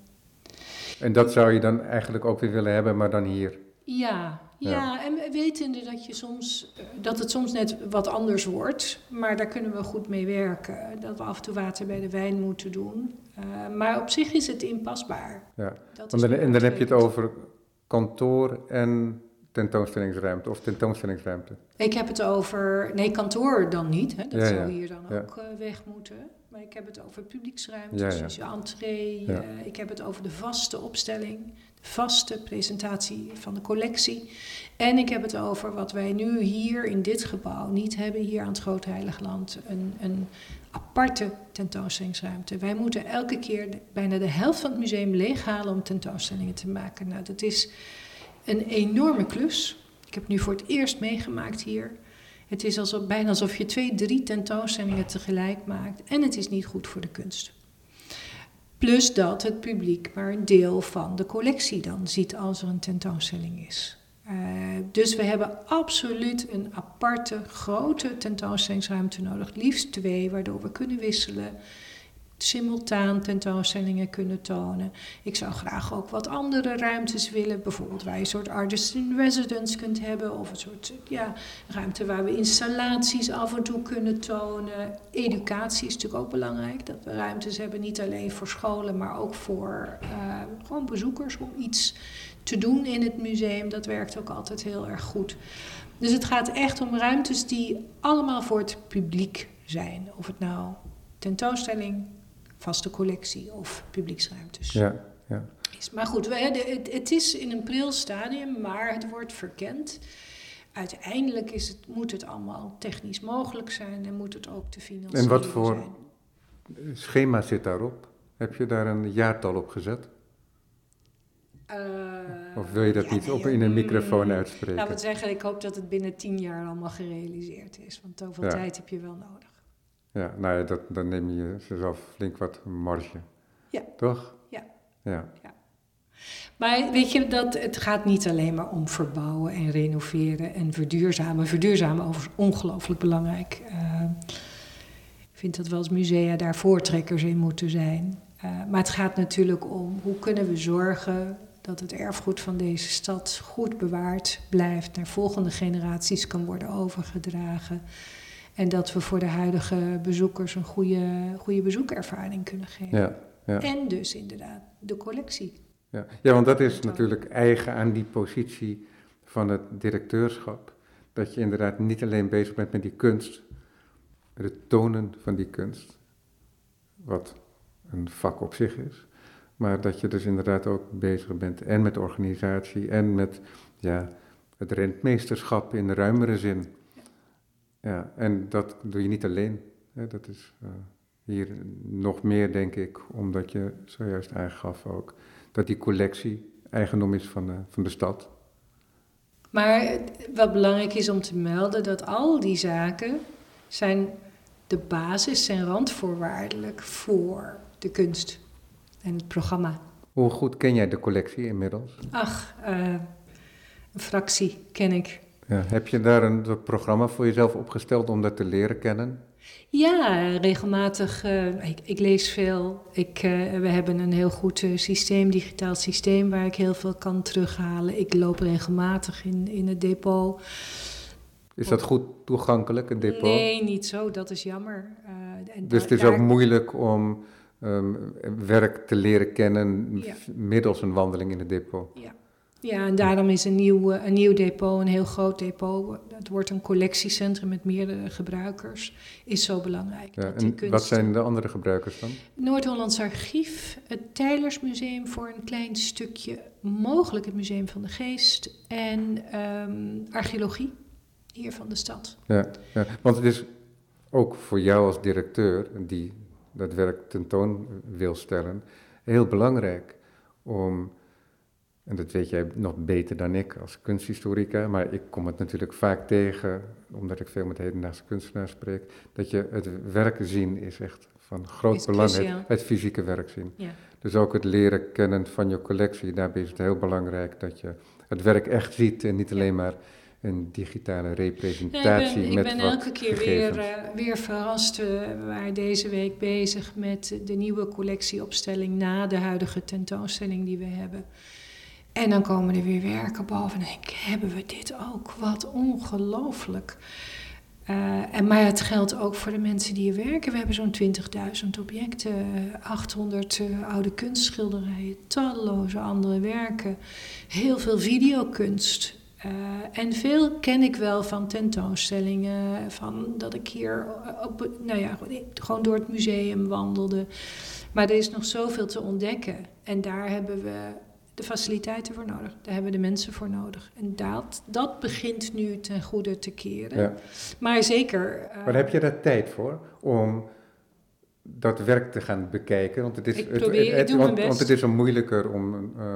en dat zou je dan eigenlijk ook weer willen hebben, maar dan hier? Ja, ja, ja. En wetende dat, je soms, dat het soms net wat anders wordt, maar daar kunnen we goed mee werken. Dat we af en toe water bij de wijn moeten doen. Uh, maar op zich is het inpasbaar. Ja, dat is dan, en dan heb je het over kantoor en tentoonstellingsruimte of tentoonstellingsruimte? Ik heb het over... Nee, kantoor dan niet. Hè? Dat ja, zou ja. hier dan ja. ook uh, weg moeten. Maar ik heb het over publieksruimtes, ja, ja. dus je entree. Ja. Uh, ik heb het over de vaste opstelling, de vaste presentatie van de collectie. En ik heb het over wat wij nu hier in dit gebouw niet hebben, hier aan het Groot Heiligland. Een, een aparte tentoonstellingsruimte. Wij moeten elke keer de, bijna de helft van het museum leeghalen om tentoonstellingen te maken. Nou, dat is een enorme klus. Ik heb nu voor het eerst meegemaakt hier. Het is alsof, bijna alsof je twee, drie tentoonstellingen tegelijk maakt. En het is niet goed voor de kunst. Plus dat het publiek maar een deel van de collectie dan ziet als er een tentoonstelling is. Uh, dus we hebben absoluut een aparte, grote tentoonstellingsruimte nodig. Liefst twee, waardoor we kunnen wisselen. Simultaan tentoonstellingen kunnen tonen. Ik zou graag ook wat andere ruimtes willen. Bijvoorbeeld waar je een soort artist in residence kunt hebben. Of een soort ja, ruimte waar we installaties af en toe kunnen tonen. Educatie is natuurlijk ook belangrijk. Dat we ruimtes hebben, niet alleen voor scholen, maar ook voor uh, gewoon bezoekers. Om iets te doen in het museum. Dat werkt ook altijd heel erg goed. Dus het gaat echt om ruimtes die allemaal voor het publiek zijn. Of het nou tentoonstelling, vaste collectie of publieksruimtes. Ja, ja. Maar goed, we, het, het is in een pril stadium, maar het wordt verkend. Uiteindelijk is het, moet het allemaal technisch mogelijk zijn en moet het ook te financieren zijn. En wat voor zijn. schema zit daarop? Heb je daar een jaartal op gezet? Uh, of wil je dat ja, niet op in een microfoon uitspreken? Nou, wat zeggen, ik hoop dat het binnen tien jaar allemaal gerealiseerd is. Want zoveel ja. tijd heb je wel nodig. Ja, nou ja, dat, dan neem je zelf flink wat marge. Ja. Toch? Ja. Ja. ja. Maar weet je, dat, het gaat niet alleen maar om verbouwen en renoveren en verduurzamen. Verduurzamen is ongelooflijk belangrijk. Uh, ik vind dat we als musea daar voortrekkers in moeten zijn. Uh, maar het gaat natuurlijk om hoe kunnen we zorgen dat het erfgoed van deze stad goed bewaard blijft, naar volgende generaties kan worden overgedragen. En dat we voor de huidige bezoekers een goede, goede bezoekervaring kunnen geven. Ja, ja. En dus inderdaad de collectie. Ja, ja, want dat is natuurlijk eigen aan die positie van het directeurschap. Dat je inderdaad niet alleen bezig bent met die kunst, met het tonen van die kunst, wat een vak op zich is. Maar dat je dus inderdaad ook bezig bent en met organisatie en met ja, het rentmeesterschap in de ruimere zin. Ja, en dat doe je niet alleen. Hè, dat is uh, hier nog meer, denk ik, omdat je zojuist aangaf ook, dat die collectie eigendom is van de, van de stad. Maar wat belangrijk is om te melden, dat al die zaken zijn de basis, zijn randvoorwaardelijk voor de kunst en het programma. Hoe goed ken jij de collectie inmiddels? Ach, uh, een fractie ken ik. Ja, heb je daar een programma voor jezelf opgesteld om dat te leren kennen? Ja, regelmatig. Uh, ik, ik lees veel. Ik, uh, we hebben een heel goed uh, systeem, digitaal systeem, waar ik heel veel kan terughalen. Ik loop regelmatig in, in het depot. Is dat goed toegankelijk, een depot? Nee, niet zo. Dat is jammer. Uh, en dus da- het is daar... ook moeilijk om um, werk te leren kennen ja. middels een wandeling in het depot? Ja. Ja, en daarom is een nieuw, een nieuw depot, een heel groot depot, het wordt een collectiecentrum met meerdere gebruikers, is zo belangrijk. Ja, dat en die kunst... wat zijn de andere gebruikers dan? Noord-Hollands Archief, het Tijlersmuseum voor een klein stukje, mogelijk het Museum van de Geest en um, archeologie hier van de stad. Ja, ja, want het is ook voor jou als directeur, die dat werk tentoon wil stellen, heel belangrijk om, en dat weet jij nog beter dan ik als kunsthistorica, maar ik kom het natuurlijk vaak tegen, omdat ik veel met hedendaagse kunstenaars spreek, dat je het werk zien is echt van groot Is belang, cruciaal. het, het fysieke werk zien. Ja. Dus ook het leren kennen van je collectie, daarbij is het heel belangrijk dat je het werk echt ziet en niet Ja. alleen maar een digitale representatie Ja, ik ben, ik met ben wat elke keer gegevens. weer, uh, weer verrast. Uh, we waren deze week bezig met de nieuwe collectieopstelling na de huidige tentoonstelling die we hebben. En dan komen er weer werken boven en denk ik, hebben we dit ook? Wat ongelooflijk. Uh, en, maar het geldt ook voor de mensen die hier werken. We hebben zo'n twintigduizend objecten, achthonderd uh, oude kunstschilderijen, talloze andere werken, heel veel videokunst. Uh, en veel ken ik wel van tentoonstellingen, van dat ik hier op, nou ja, gewoon door het museum wandelde. Maar er is nog zoveel te ontdekken en daar hebben we de faciliteiten voor nodig. Daar hebben we de mensen voor nodig. En dat, dat begint nu ten goede te keren. Ja. Maar zeker... Uh, maar heb je daar tijd voor om dat werk te gaan bekijken? Want het is, ik het, probeer, het, het, ik doe want, mijn best. Want het is zo moeilijker om uh,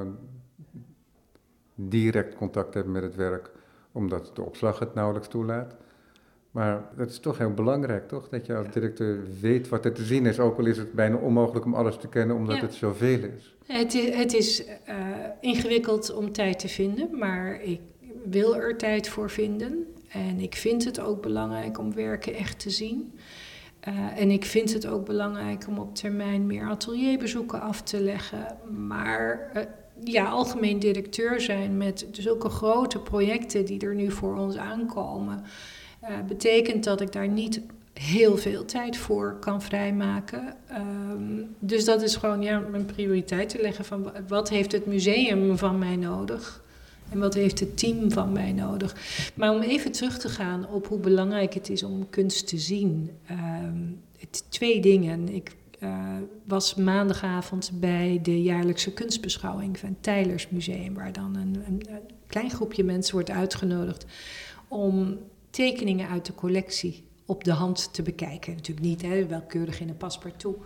direct contact te hebben met het werk, omdat de opslag het nauwelijks toelaat. Maar het is toch heel belangrijk, toch? Dat je als directeur weet wat er te zien is. Ook al is het bijna onmogelijk om alles te kennen, omdat ja. het zoveel is. Het is, het is uh, ingewikkeld om tijd te vinden, maar ik wil er tijd voor vinden. En ik vind het ook belangrijk om werken echt te zien. Uh, en ik vind het ook belangrijk om op termijn meer atelierbezoeken af te leggen. Maar uh, ja, algemeen directeur zijn met zulke grote projecten die er nu voor ons aankomen, Uh, betekent dat ik daar niet heel veel tijd voor kan vrijmaken. Um, dus dat is gewoon ja, mijn prioriteit te leggen van wat heeft het museum van mij nodig en wat heeft het team van mij nodig. Maar om even terug te gaan op hoe belangrijk het is om kunst te zien. Um, het, twee dingen. Ik uh, was maandagavond bij de jaarlijkse kunstbeschouwing van het Tijlersmuseum, waar dan een, een, een klein groepje mensen wordt uitgenodigd om tekeningen uit de collectie op de hand te bekijken. Natuurlijk niet, hè, welkeurig in een paspartout.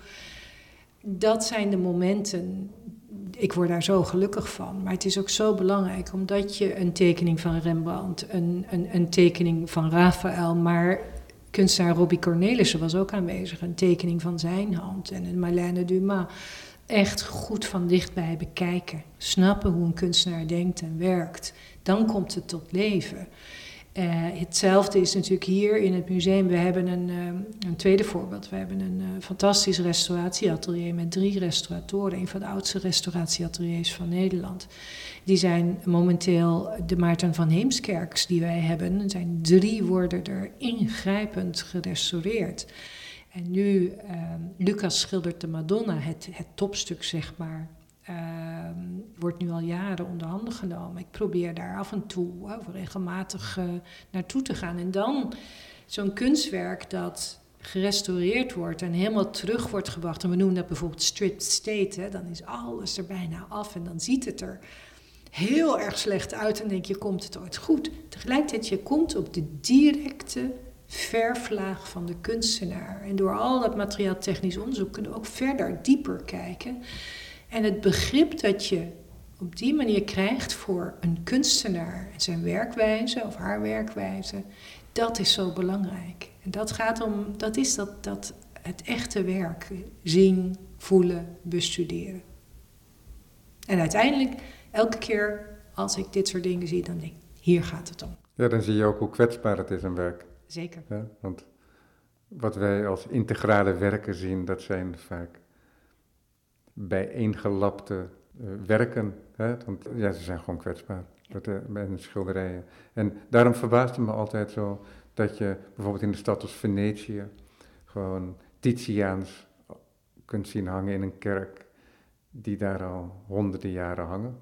Dat zijn de momenten, ik word daar zo gelukkig van. Maar het is ook zo belangrijk, omdat je een tekening van Rembrandt, een, een, een tekening van Raphaël, maar kunstenaar Robbie Cornelissen was ook aanwezig, een tekening van zijn hand en een Marlène Dumas. Echt goed van dichtbij bekijken, snappen hoe een kunstenaar denkt en werkt. Dan komt het tot leven. Uh, hetzelfde is natuurlijk hier in het museum. We hebben een, uh, een tweede voorbeeld. We hebben een uh, fantastisch restauratieatelier met drie restauratoren. Een van de oudste restauratieateliers van Nederland. Die zijn momenteel de Maarten van Heemskerks die wij hebben. Er zijn drie worden er ingrijpend gerestaureerd. En nu, uh, Lucas schildert de Madonna, het, het topstuk zeg maar. Uh, wordt nu al jaren onder handen genomen. Ik probeer daar af en toe uh, regelmatig uh, naartoe te gaan. En dan zo'n kunstwerk dat gerestaureerd wordt en helemaal terug wordt gebracht. En we noemen dat bijvoorbeeld stripped state. Hè, dan is alles er bijna af en dan ziet het er heel erg slecht uit. En denk je, komt het ooit goed? Tegelijkertijd, je komt op de directe verflaag van de kunstenaar. En door al dat materiaal-technisch onderzoek kunnen we ook verder, dieper kijken. En het begrip dat je op die manier krijgt voor een kunstenaar en zijn werkwijze of haar werkwijze, dat is zo belangrijk. En dat gaat om, dat is dat, dat het echte werk, zien, voelen, bestuderen. En uiteindelijk, elke keer als ik dit soort dingen zie, dan denk ik, hier gaat het om. Ja, dan zie je ook hoe kwetsbaar het is, een werk. Zeker. Ja, want wat wij als integrale werken zien, dat zijn vaak bijeengelapte uh, werken. Hè? Want ja, ze zijn gewoon kwetsbaar. Ja. Dat, uh, bij de schilderijen. En daarom verbaast het me altijd zo dat je bijvoorbeeld in de stad als Venetië gewoon Titiaans kunt zien hangen in een kerk die daar al honderden jaren hangen.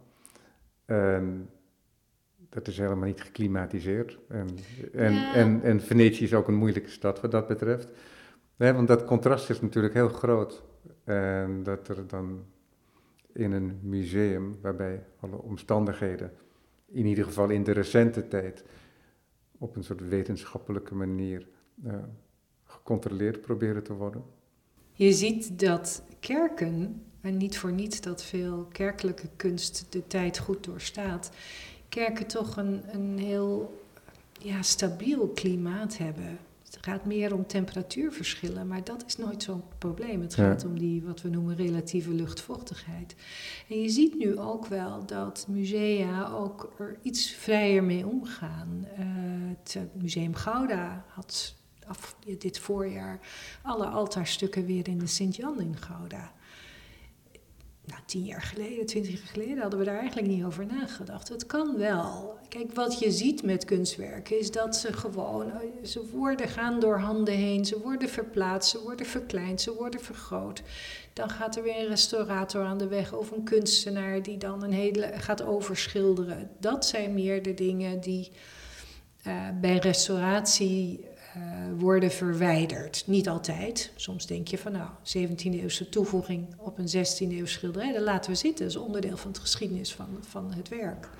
En dat is helemaal niet geklimatiseerd. En, en, ja. en, en Venetië is ook een moeilijke stad wat dat betreft. Nee, want dat contrast is natuurlijk heel groot. En dat er dan in een museum, waarbij alle omstandigheden, in ieder geval in de recente tijd, op een soort wetenschappelijke manier uh, gecontroleerd proberen te worden? Je ziet dat kerken, en niet voor niets dat veel kerkelijke kunst de tijd goed doorstaat, kerken toch een, een heel ja, stabiel klimaat hebben. Het gaat meer om temperatuurverschillen, maar dat is nooit zo'n probleem. Het gaat ja. om die, wat we noemen, relatieve luchtvochtigheid. En je ziet nu ook wel dat musea ook er iets vrijer mee omgaan. Uh, het Museum Gouda had af, dit voorjaar alle altaarstukken weer in de Sint-Jan in Gouda. Nou, tien jaar geleden, twintig jaar geleden hadden we daar eigenlijk niet over nagedacht. Het kan wel. Kijk, wat je ziet met kunstwerken is dat ze gewoon, ze worden gaan door handen heen, ze worden verplaatst, ze worden verkleind, ze worden vergroot. Dan gaat er weer een restaurator aan de weg of een kunstenaar die dan een hele gaat overschilderen. Dat zijn meer de dingen die uh, bij restauratie Uh, worden verwijderd. Niet altijd. Soms denk je van nou, zeventiende-eeuwse toevoeging op een zestiende-eeuwse schilderij, dat laten we zitten. Dat is onderdeel van de geschiedenis van, van het werk.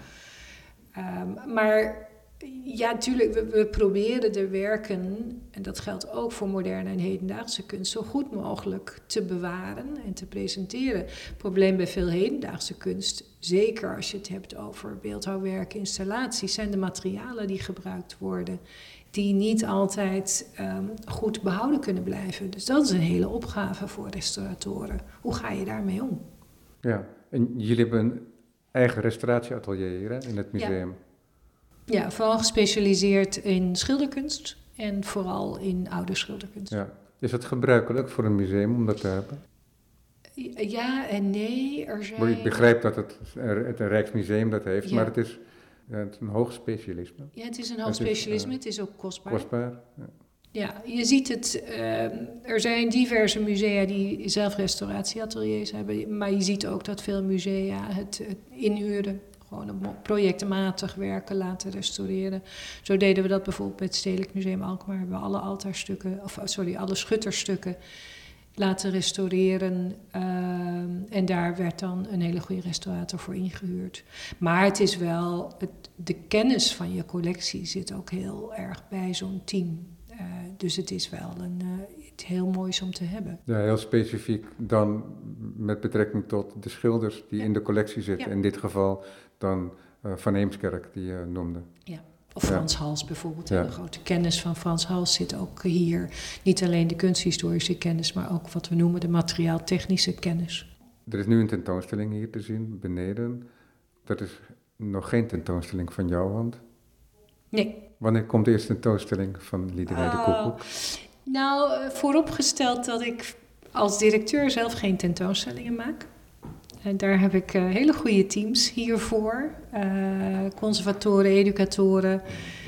Um, maar ja, natuurlijk, we, we proberen de werken, en dat geldt ook voor moderne en hedendaagse kunst, zo goed mogelijk te bewaren en te presenteren. Het probleem bij veel hedendaagse kunst, zeker als je het hebt over beeldhouwwerken, installaties, zijn de materialen die gebruikt worden, die niet altijd um, goed behouden kunnen blijven. Dus dat is een hele opgave voor restauratoren. Hoe ga je daarmee om? Ja, en jullie hebben een eigen restauratieatelier hier hè, in het museum. Ja. ja, vooral gespecialiseerd in schilderkunst en vooral in oude schilderkunst. Ja. Is het gebruikelijk voor een museum om dat te hebben? Ja en nee. Er zijn... Ik begrijp dat het, het een Rijksmuseum dat heeft, ja. maar het is... Ja, het is een hoog specialisme. Ja, het is een hoog specialisme. Het is ook kostbaar. Kostbaar, ja. Ja, je ziet het. Uh, er zijn diverse musea die zelf restauratieateliers hebben. Maar je ziet ook dat veel musea het, het inhuren. Gewoon op projectenmatig werken laten restaureren. Zo deden we dat bijvoorbeeld bij het Stedelijk Museum Alkmaar. Hebben we alle altaarstukken, of sorry, alle schutterstukken laten restaureren. Uh, en daar werd dan een hele goede restaurator voor ingehuurd. Maar het is wel, het, de kennis van je collectie zit ook heel erg bij zo'n team. Uh, dus het is wel een, uh, iets heel moois om te hebben. Ja, heel specifiek dan met betrekking tot de schilders die ja. in de collectie zitten. Ja. In dit geval dan uh, Van Eemskerk, die je noemde. Ja. Of Frans ja. Hals bijvoorbeeld. Ja. De grote kennis van Frans Hals zit ook hier. Niet alleen de kunsthistorische kennis, maar ook wat we noemen de materiaaltechnische kennis. Er is nu een tentoonstelling hier te zien, beneden. Dat is nog geen tentoonstelling van jouw hand. Nee. Wanneer komt de eerste tentoonstelling van Liedewij de Koekoek? Nou, vooropgesteld dat ik als directeur zelf geen tentoonstellingen maak. En daar heb ik uh, hele goede teams hiervoor. Uh, conservatoren, educatoren,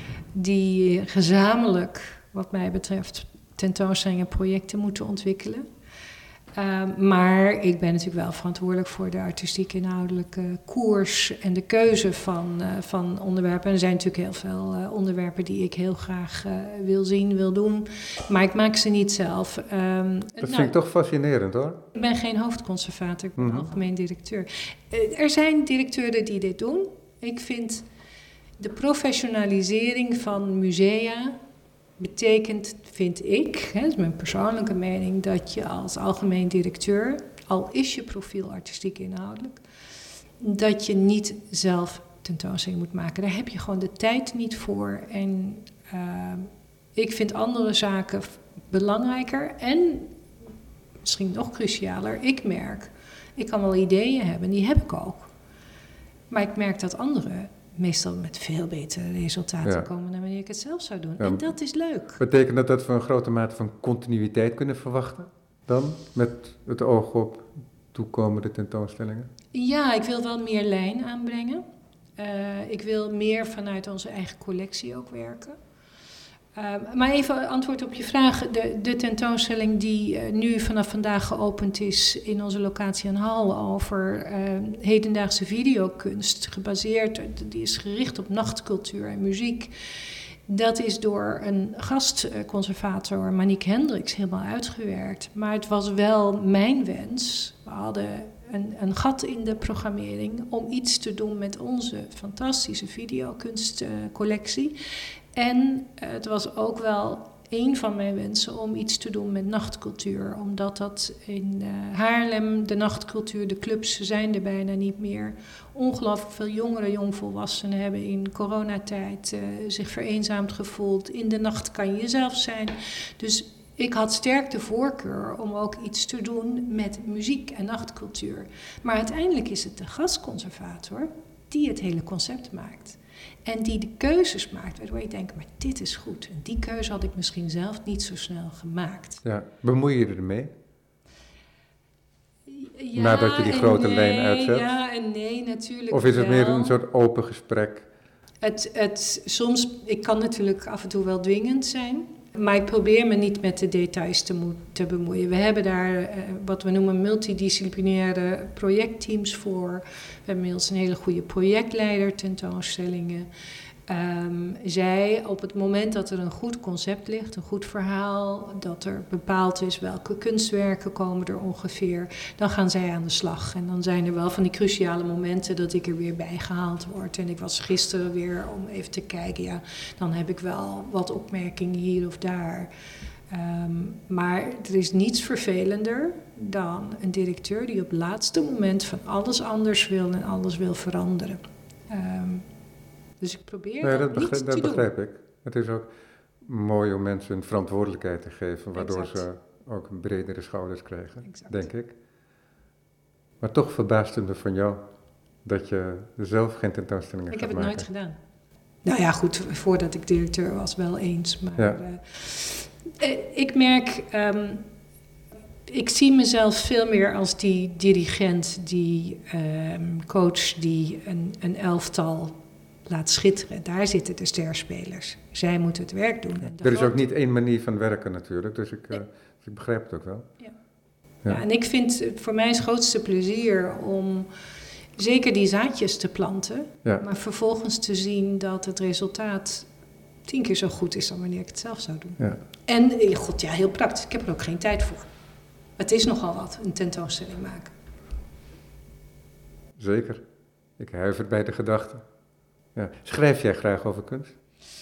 die gezamenlijk, wat mij betreft, tentoonstellingen en projecten moeten ontwikkelen. Uh, maar ik ben natuurlijk wel verantwoordelijk voor de artistiek inhoudelijke koers en de keuze van, uh, van onderwerpen. En er zijn natuurlijk heel veel uh, onderwerpen die ik heel graag uh, wil zien, wil doen. Maar ik maak ze niet zelf. Um, dat nou, vind ik toch fascinerend hoor. Ik ben geen hoofdconservator, ik ben mm-hmm. algemeen directeur. Uh, er zijn directeuren die dit doen. Ik vind de professionalisering van musea betekent, vind ik, hè, dat is mijn persoonlijke mening, dat je als algemeen directeur, al is je profiel artistiek inhoudelijk, dat je niet zelf tentoonstelling moet maken. Daar heb je gewoon de tijd niet voor. En uh, ik vind andere zaken belangrijker en misschien nog crucialer. Ik merk, ik kan wel ideeën hebben, die heb ik ook. Maar ik merk dat anderen meestal met veel betere resultaten ja. komen dan wanneer ik het zelf zou doen. Ja, en dat is leuk. Betekent dat dat we een grote mate van continuïteit kunnen verwachten dan? Met het oog op toekomende tentoonstellingen? Ja, ik wil wel meer lijn aanbrengen. Uh, ik wil meer vanuit onze eigen collectie ook werken. Uh, maar even antwoord op je vraag. De, de tentoonstelling die uh, nu vanaf vandaag geopend is in onze locatie aan Hal over uh, hedendaagse videokunst, gebaseerd, die is gericht op nachtcultuur en muziek. Dat is door een gastconservator, Manique Hendricks, helemaal uitgewerkt. Maar het was wel mijn wens. We hadden een, een gat in de programmering om iets te doen met onze fantastische videokunstcollectie. Uh, En uh, het was ook wel een van mijn wensen om iets te doen met nachtcultuur. Omdat dat in uh, Haarlem, de nachtcultuur, de clubs zijn er bijna niet meer. Ongelooflijk veel jongeren, jongvolwassenen hebben in coronatijd uh, zich vereenzaamd gevoeld. In de nacht kan je zelf zijn. Dus ik had sterk de voorkeur om ook iets te doen met muziek en nachtcultuur. Maar uiteindelijk is het de gastconservator die het hele concept maakt. En die de keuzes maakt, waardoor je denkt, maar dit is goed. En die keuze had ik misschien zelf niet zo snel gemaakt. Ja, bemoei je ermee? Ja, nadat je die grote nee, lijn uitzet? Ja en nee, natuurlijk Of is het wel. meer een soort open gesprek? Het, het, soms, ik kan natuurlijk af en toe wel dwingend zijn. Maar ik probeer me niet met de details te, mo- te bemoeien. We hebben daar uh, wat we noemen multidisciplinaire projectteams voor. We hebben inmiddels een hele goede projectleider tentoonstellingen. Um, zij, op het moment dat er een goed concept ligt, een goed verhaal, dat er bepaald is welke kunstwerken komen er ongeveer, dan gaan zij aan de slag. En dan zijn er wel van die cruciale momenten dat ik er weer bij gehaald word. En ik was gisteren weer om even te kijken, ja, dan heb ik wel wat opmerkingen hier of daar. Um, maar er is niets vervelender dan een directeur die op het laatste moment van alles anders wil en alles wil veranderen. Um, Dus ik probeer nee, dat, dat, niet begrijp, te dat doen. begrijp ik. Het is ook mooi om mensen een verantwoordelijkheid te geven, waardoor Exact. ze ook bredere schouders krijgen, Exact. denk ik. Maar toch verbaast het me van jou dat je zelf geen tentoonstellingen Ik gaat heb het maken. nooit gedaan. Nou ja, goed, voordat ik directeur was, wel eens. Maar Ja. uh, ik merk, um, ik zie mezelf veel meer als die dirigent, die um, coach, die een, een elftal laat schitteren. Daar zitten de sterspelers. Zij moeten het werk doen. En de Er is ook grote- niet één manier van werken natuurlijk, dus ik, uh, Nee. dus ik begrijp het ook wel. Ja. Ja. Ja, en ik vind het voor mij het grootste plezier om zeker die zaadjes te planten, Ja. maar vervolgens te zien dat het resultaat tien keer zo goed is dan wanneer ik het zelf zou doen. Ja. En, eh, god ja, heel praktisch, ik heb er ook geen tijd voor. Het is nogal wat, een tentoonstelling maken. Zeker. Ik huiver bij de gedachte. Ja. Schrijf jij graag over kunst?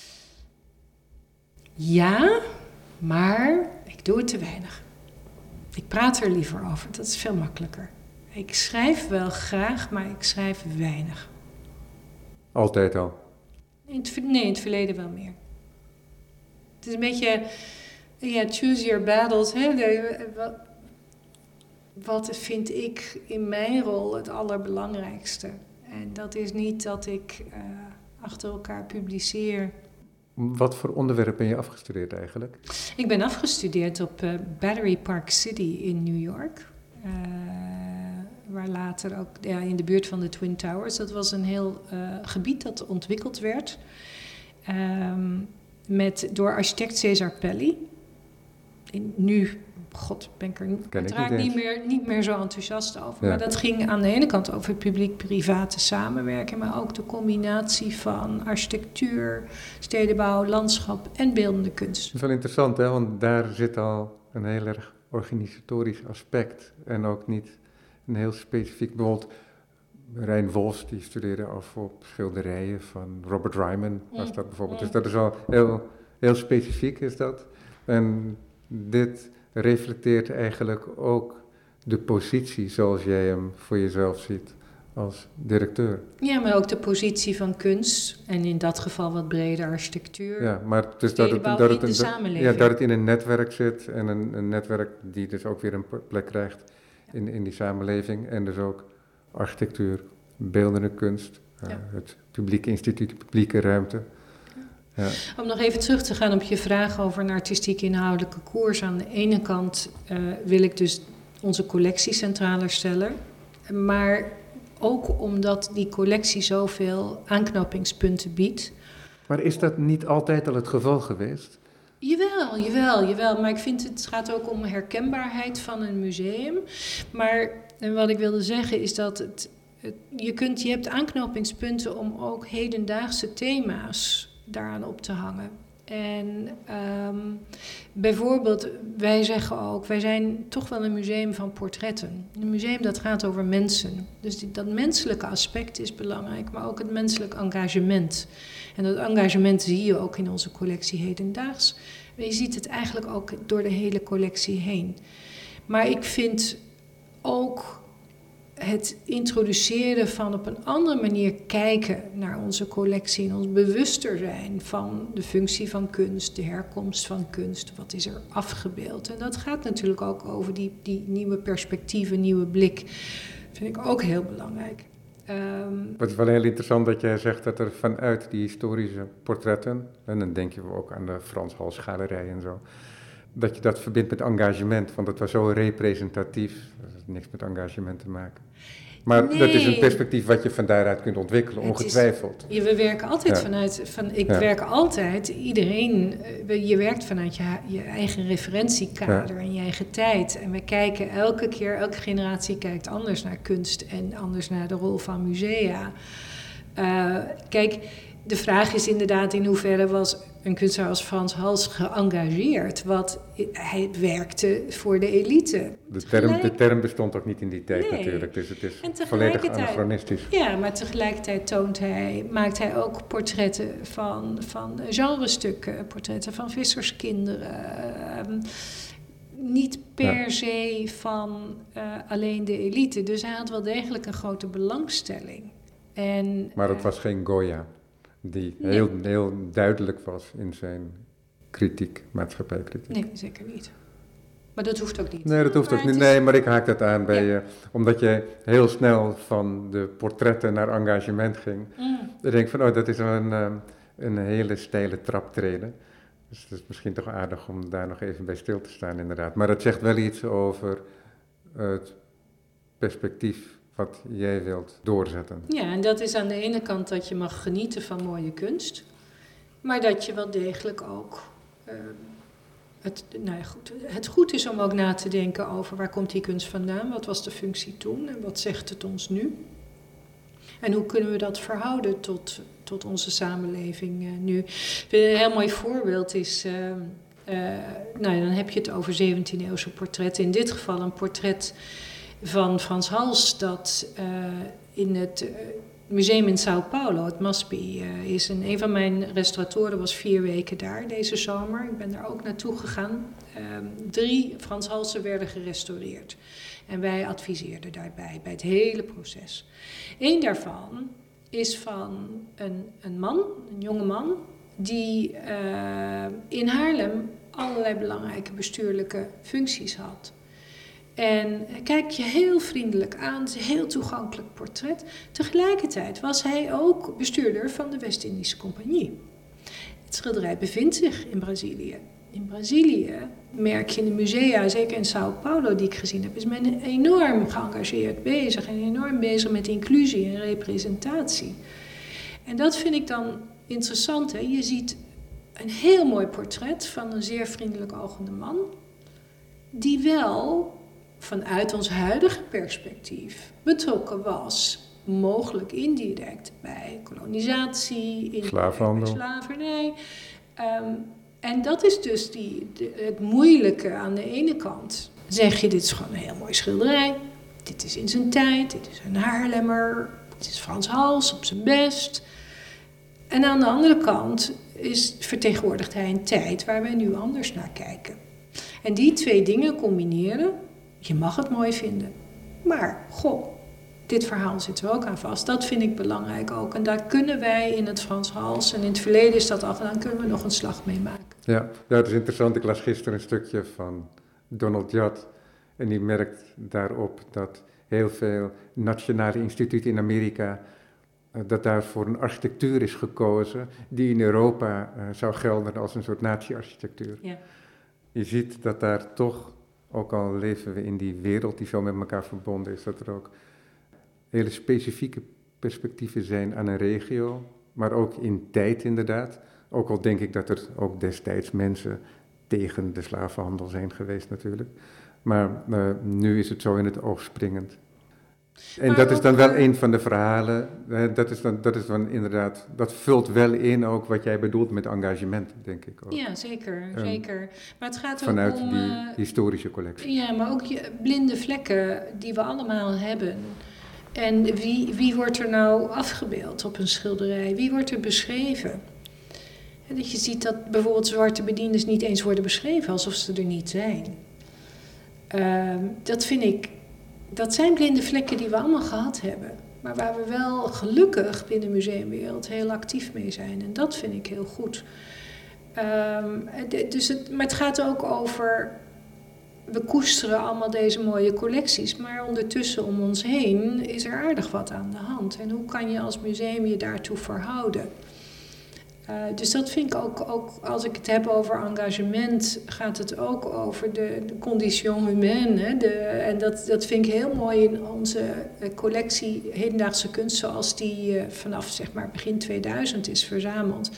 Ja, maar ik doe het te weinig. Ik praat er liever over, dat is veel makkelijker. Ik schrijf wel graag, maar ik schrijf weinig. Altijd al. In het, ver- nee, in het verleden wel meer. Het is een beetje, ja, choose your battles. Hè? De, wat, wat vind ik in mijn rol het allerbelangrijkste? En dat is niet dat ik uh, achter elkaar publiceer. Wat voor onderwerp ben je afgestudeerd eigenlijk? Ik ben afgestudeerd op uh, Battery Park City in New York. Uh, waar later ook ja, in de buurt van de Twin Towers. Dat was een heel uh, gebied dat ontwikkeld werd. Um, met, door architect Cesar Pelli. In, nu, god, ben ik er uiteraard niet, niet, meer, niet meer zo enthousiast over. Ja. Maar dat ging aan de ene kant over publiek-private samenwerking, maar ook de combinatie van architectuur, stedenbouw, landschap en beeldende kunst. Dat is wel interessant, hè? Want daar zit al een heel erg organisatorisch aspect. En ook niet een heel specifiek, bijvoorbeeld Rijn Wolfs, die studeerde af op schilderijen van Robert Ryman, was dat bijvoorbeeld. Dus dat is al heel, heel specifiek, is dat. En dit reflecteert eigenlijk ook de positie zoals jij hem voor jezelf ziet als directeur. Ja, maar ook de positie van kunst en in dat geval wat breder architectuur. Ja, maar dus dat het, dat, het, dat, ja, dat het in een netwerk zit en een, een netwerk die dus ook weer een plek krijgt in, in die samenleving. En dus ook architectuur, beeldende kunst, ja. uh, het publieke instituut, de publieke ruimte. Ja. Om nog even terug te gaan op je vraag over een artistiek inhoudelijke koers. Aan de ene kant uh, wil ik dus onze collectie centraler stellen. Maar ook omdat die collectie zoveel aanknopingspunten biedt. Maar is dat niet altijd al het geval geweest? Jawel, jawel, jawel. Maar ik vind het gaat ook om herkenbaarheid van een museum. Maar en wat ik wilde zeggen is dat het, het, je, kunt, je hebt aanknopingspunten om ook hedendaagse thema's daaraan op te hangen. En um, bijvoorbeeld, wij zeggen ook, wij zijn toch wel een museum van portretten. Een museum dat gaat over mensen. Dus die, dat menselijke aspect is belangrijk, maar ook het menselijk engagement. En dat engagement zie je ook in onze collectie hedendaags. Maar je ziet het eigenlijk ook door de hele collectie heen. Maar ik vind ook het introduceren van op een andere manier kijken naar onze collectie en ons bewuster zijn van de functie van kunst, de herkomst van kunst, wat is er afgebeeld. En dat gaat natuurlijk ook over die, die nieuwe perspectieven, nieuwe blik. Dat vind ik ook heel belangrijk. Um, Het is wel heel interessant dat jij zegt dat er vanuit die historische portretten, en dan denk je ook aan de Frans Hals galerij en zo, dat je dat verbindt met engagement, want het was zo representatief. Dat heeft niks met engagement te maken. Maar nee. Dat is een perspectief wat je van daaruit kunt ontwikkelen, het ongetwijfeld. Is, ja, we werken altijd ja. vanuit, van, ik ja. werk altijd, iedereen, je werkt vanuit je, je eigen referentiekader ja. en je eigen tijd. En we kijken elke keer, elke generatie kijkt anders naar kunst en anders naar de rol van musea. Uh, kijk, de vraag is inderdaad in hoeverre was een kunstenaar als Frans Hals geëngageerd. Want hij werkte voor de elite. De term, Tegelijk... de term bestond ook niet in die tijd nee. natuurlijk, dus het is volledig anachronistisch. Ja, maar tegelijkertijd toont hij, maakt hij ook portretten van, van genrestukken, portretten van visserskinderen. Uh, niet per ja. se van uh, alleen de elite. Dus hij had wel degelijk een grote belangstelling. En, maar het uh, was geen Goya. Die nee. heel, heel duidelijk was in zijn kritiek, maatschappijkritiek. Nee, zeker niet. Maar dat hoeft ook niet. Nee, dat hoeft ook niet. Nee, maar ik haak dat aan bij je. Ja. Omdat je heel snel van de portretten naar engagement ging. Mm. Dan denk ik van, oh, dat is een, een hele steile traptreden. Dus het is misschien toch aardig om daar nog even bij stil te staan, inderdaad. Maar het zegt wel iets over het perspectief wat jij wilt doorzetten. Ja, en dat is aan de ene kant dat je mag genieten van mooie kunst, maar dat je wel degelijk ook uh, het, nou ja, goed, het goed is om ook na te denken over waar komt die kunst vandaan, wat was de functie toen en wat zegt het ons nu? En hoe kunnen we dat verhouden tot, tot onze samenleving uh, nu? Ik vind een heel mooi voorbeeld is, uh, uh, nou ja, dan heb je het over zeventiende-eeuwse portretten. In dit geval een portret van Frans Hals, dat uh, in het uh, museum in Sao Paulo, het Maspi, uh, is. En een van mijn restauratoren was vier weken daar deze zomer. Ik ben daar ook naartoe gegaan. Uh, drie Frans Halsen werden gerestaureerd. En wij adviseerden daarbij, bij het hele proces. Eén daarvan is van een, een man, een jonge man, die uh, in Haarlem allerlei belangrijke bestuurlijke functies had. En hij kijkt je heel vriendelijk aan, het is een heel toegankelijk portret. Tegelijkertijd was hij ook bestuurder van de West-Indische Compagnie. Het schilderij bevindt zich in Brazilië. In Brazilië merk je in de musea, zeker in Sao Paulo die ik gezien heb, is men enorm geëngageerd bezig en enorm bezig met inclusie en representatie. En dat vind ik dan interessant. Hè? Je ziet een heel mooi portret van een zeer vriendelijk ogende man, die wel vanuit ons huidige perspectief betrokken was, mogelijk indirect, bij kolonisatie, in slavenhandel, slavernij. Um, en dat is dus die, de, het moeilijke aan de ene kant. Zeg je, dit is gewoon een heel mooi schilderij, dit is in zijn tijd, dit is een Haarlemmer, dit is Frans Hals op zijn best. En aan de andere kant is, vertegenwoordigt hij een tijd waar wij nu anders naar kijken. En die twee dingen combineren, je mag het mooi vinden, maar goh, dit verhaal zit er ook aan vast. Dat vind ik belangrijk ook. En daar kunnen wij in het Frans Hals, en in het verleden is dat al gedaan, kunnen we nog een slag mee maken. Ja, ja, het is interessant. Ik las gisteren een stukje van Donald Judd. En die merkt daarop dat heel veel nationale instituten in Amerika, dat daar voor een architectuur is gekozen die in Europa uh, zou gelden als een soort nazi-architectuur. Ja. Je ziet dat daar toch, ook al leven we in die wereld die zo met elkaar verbonden is, dat er ook hele specifieke perspectieven zijn aan een regio, maar ook in tijd inderdaad. Ook al denk ik dat er ook destijds mensen tegen de slavenhandel zijn geweest natuurlijk. Maar uh, nu is het zo in het oog springend. En Maar dat is ook dan wel voor- een van de verhalen, hè, dat is dan, dat is dan inderdaad, dat vult wel in ook wat jij bedoelt met engagement, denk ik ook. Ja, zeker, Um, zeker. Maar het gaat ook Vanuit om... die eh, historische collectie. Ja, maar ook je blinde vlekken die we allemaal hebben. En wie, wie wordt er nou afgebeeld op een schilderij? Wie wordt er beschreven? En dat je ziet dat bijvoorbeeld zwarte bediendes niet eens worden beschreven alsof ze er niet zijn. Ehm, dat vind ik, dat zijn blinde vlekken die we allemaal gehad hebben. Maar waar we wel gelukkig binnen de museumwereld heel actief mee zijn. En dat vind ik heel goed. Ehm, de- dus het, maar het gaat ook over... We koesteren allemaal deze mooie collecties, maar ondertussen om ons heen is er aardig wat aan de hand. En hoe kan je als museum je daartoe verhouden? Uh, dus dat vind ik ook, ook, als ik het heb over engagement, gaat het ook over de, de condition humaine. Hè? De, en dat, dat vind ik heel mooi in onze collectie hedendaagse kunst, zoals die uh, vanaf zeg maar begin tweeduizend is verzameld.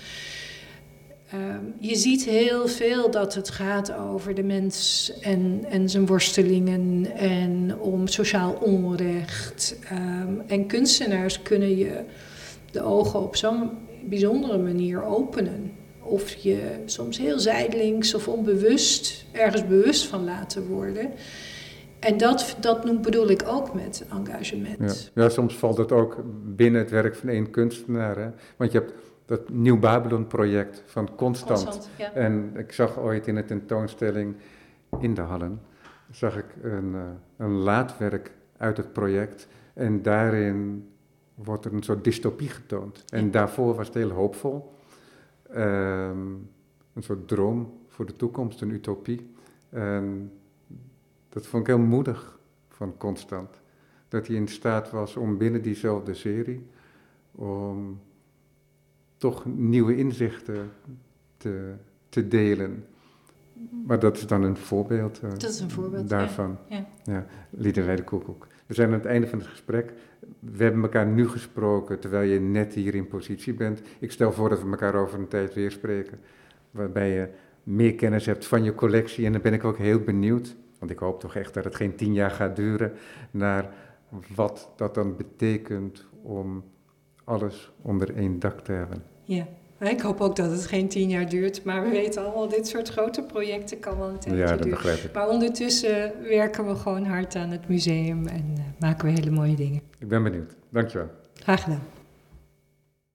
Um, je ziet heel veel dat het gaat over de mens en, en zijn worstelingen en om sociaal onrecht. Um, en kunstenaars kunnen je de ogen op zo'n bijzondere manier openen. Of je soms heel zijdelings of onbewust ergens bewust van laten worden. En dat, dat bedoel ik ook met engagement. Ja. ja, soms valt het ook binnen het werk van één kunstenaar. Hè? Want je hebt dat Nieuw Babylon-project van Constant. Constant, ja. En ik zag ooit in een tentoonstelling in de Hallen, zag ik een, uh, een laadwerk uit het project. En daarin wordt er een soort dystopie getoond. En ja. daarvoor was het heel hoopvol. Um, een soort droom voor de toekomst, een utopie. En dat vond ik heel moedig van Constant. Dat hij in staat was om binnen diezelfde serie, om toch nieuwe inzichten te, te delen. Maar dat is dan een voorbeeld, uh, dat is een voorbeeld daarvan. Ja. Ja. Ja, Liedewij de Koekoek. We zijn aan het einde van het gesprek. We hebben elkaar nu gesproken terwijl je net hier in positie bent. Ik stel voor dat we elkaar over een tijd weer spreken. Waarbij je meer kennis hebt van je collectie. En dan ben ik ook heel benieuwd, want ik hoop toch echt dat het geen tien jaar gaat duren, naar wat dat dan betekent om alles onder één dak te hebben. Ja, ik hoop ook dat het geen tien jaar duurt, maar we weten allemaal, dit soort grote projecten kan wel een tijdje duren. Ja, dat duren. begrijp ik. Maar ondertussen werken we gewoon hard aan het museum en uh, maken we hele mooie dingen. Ik ben benieuwd. Dankjewel. Graag gedaan.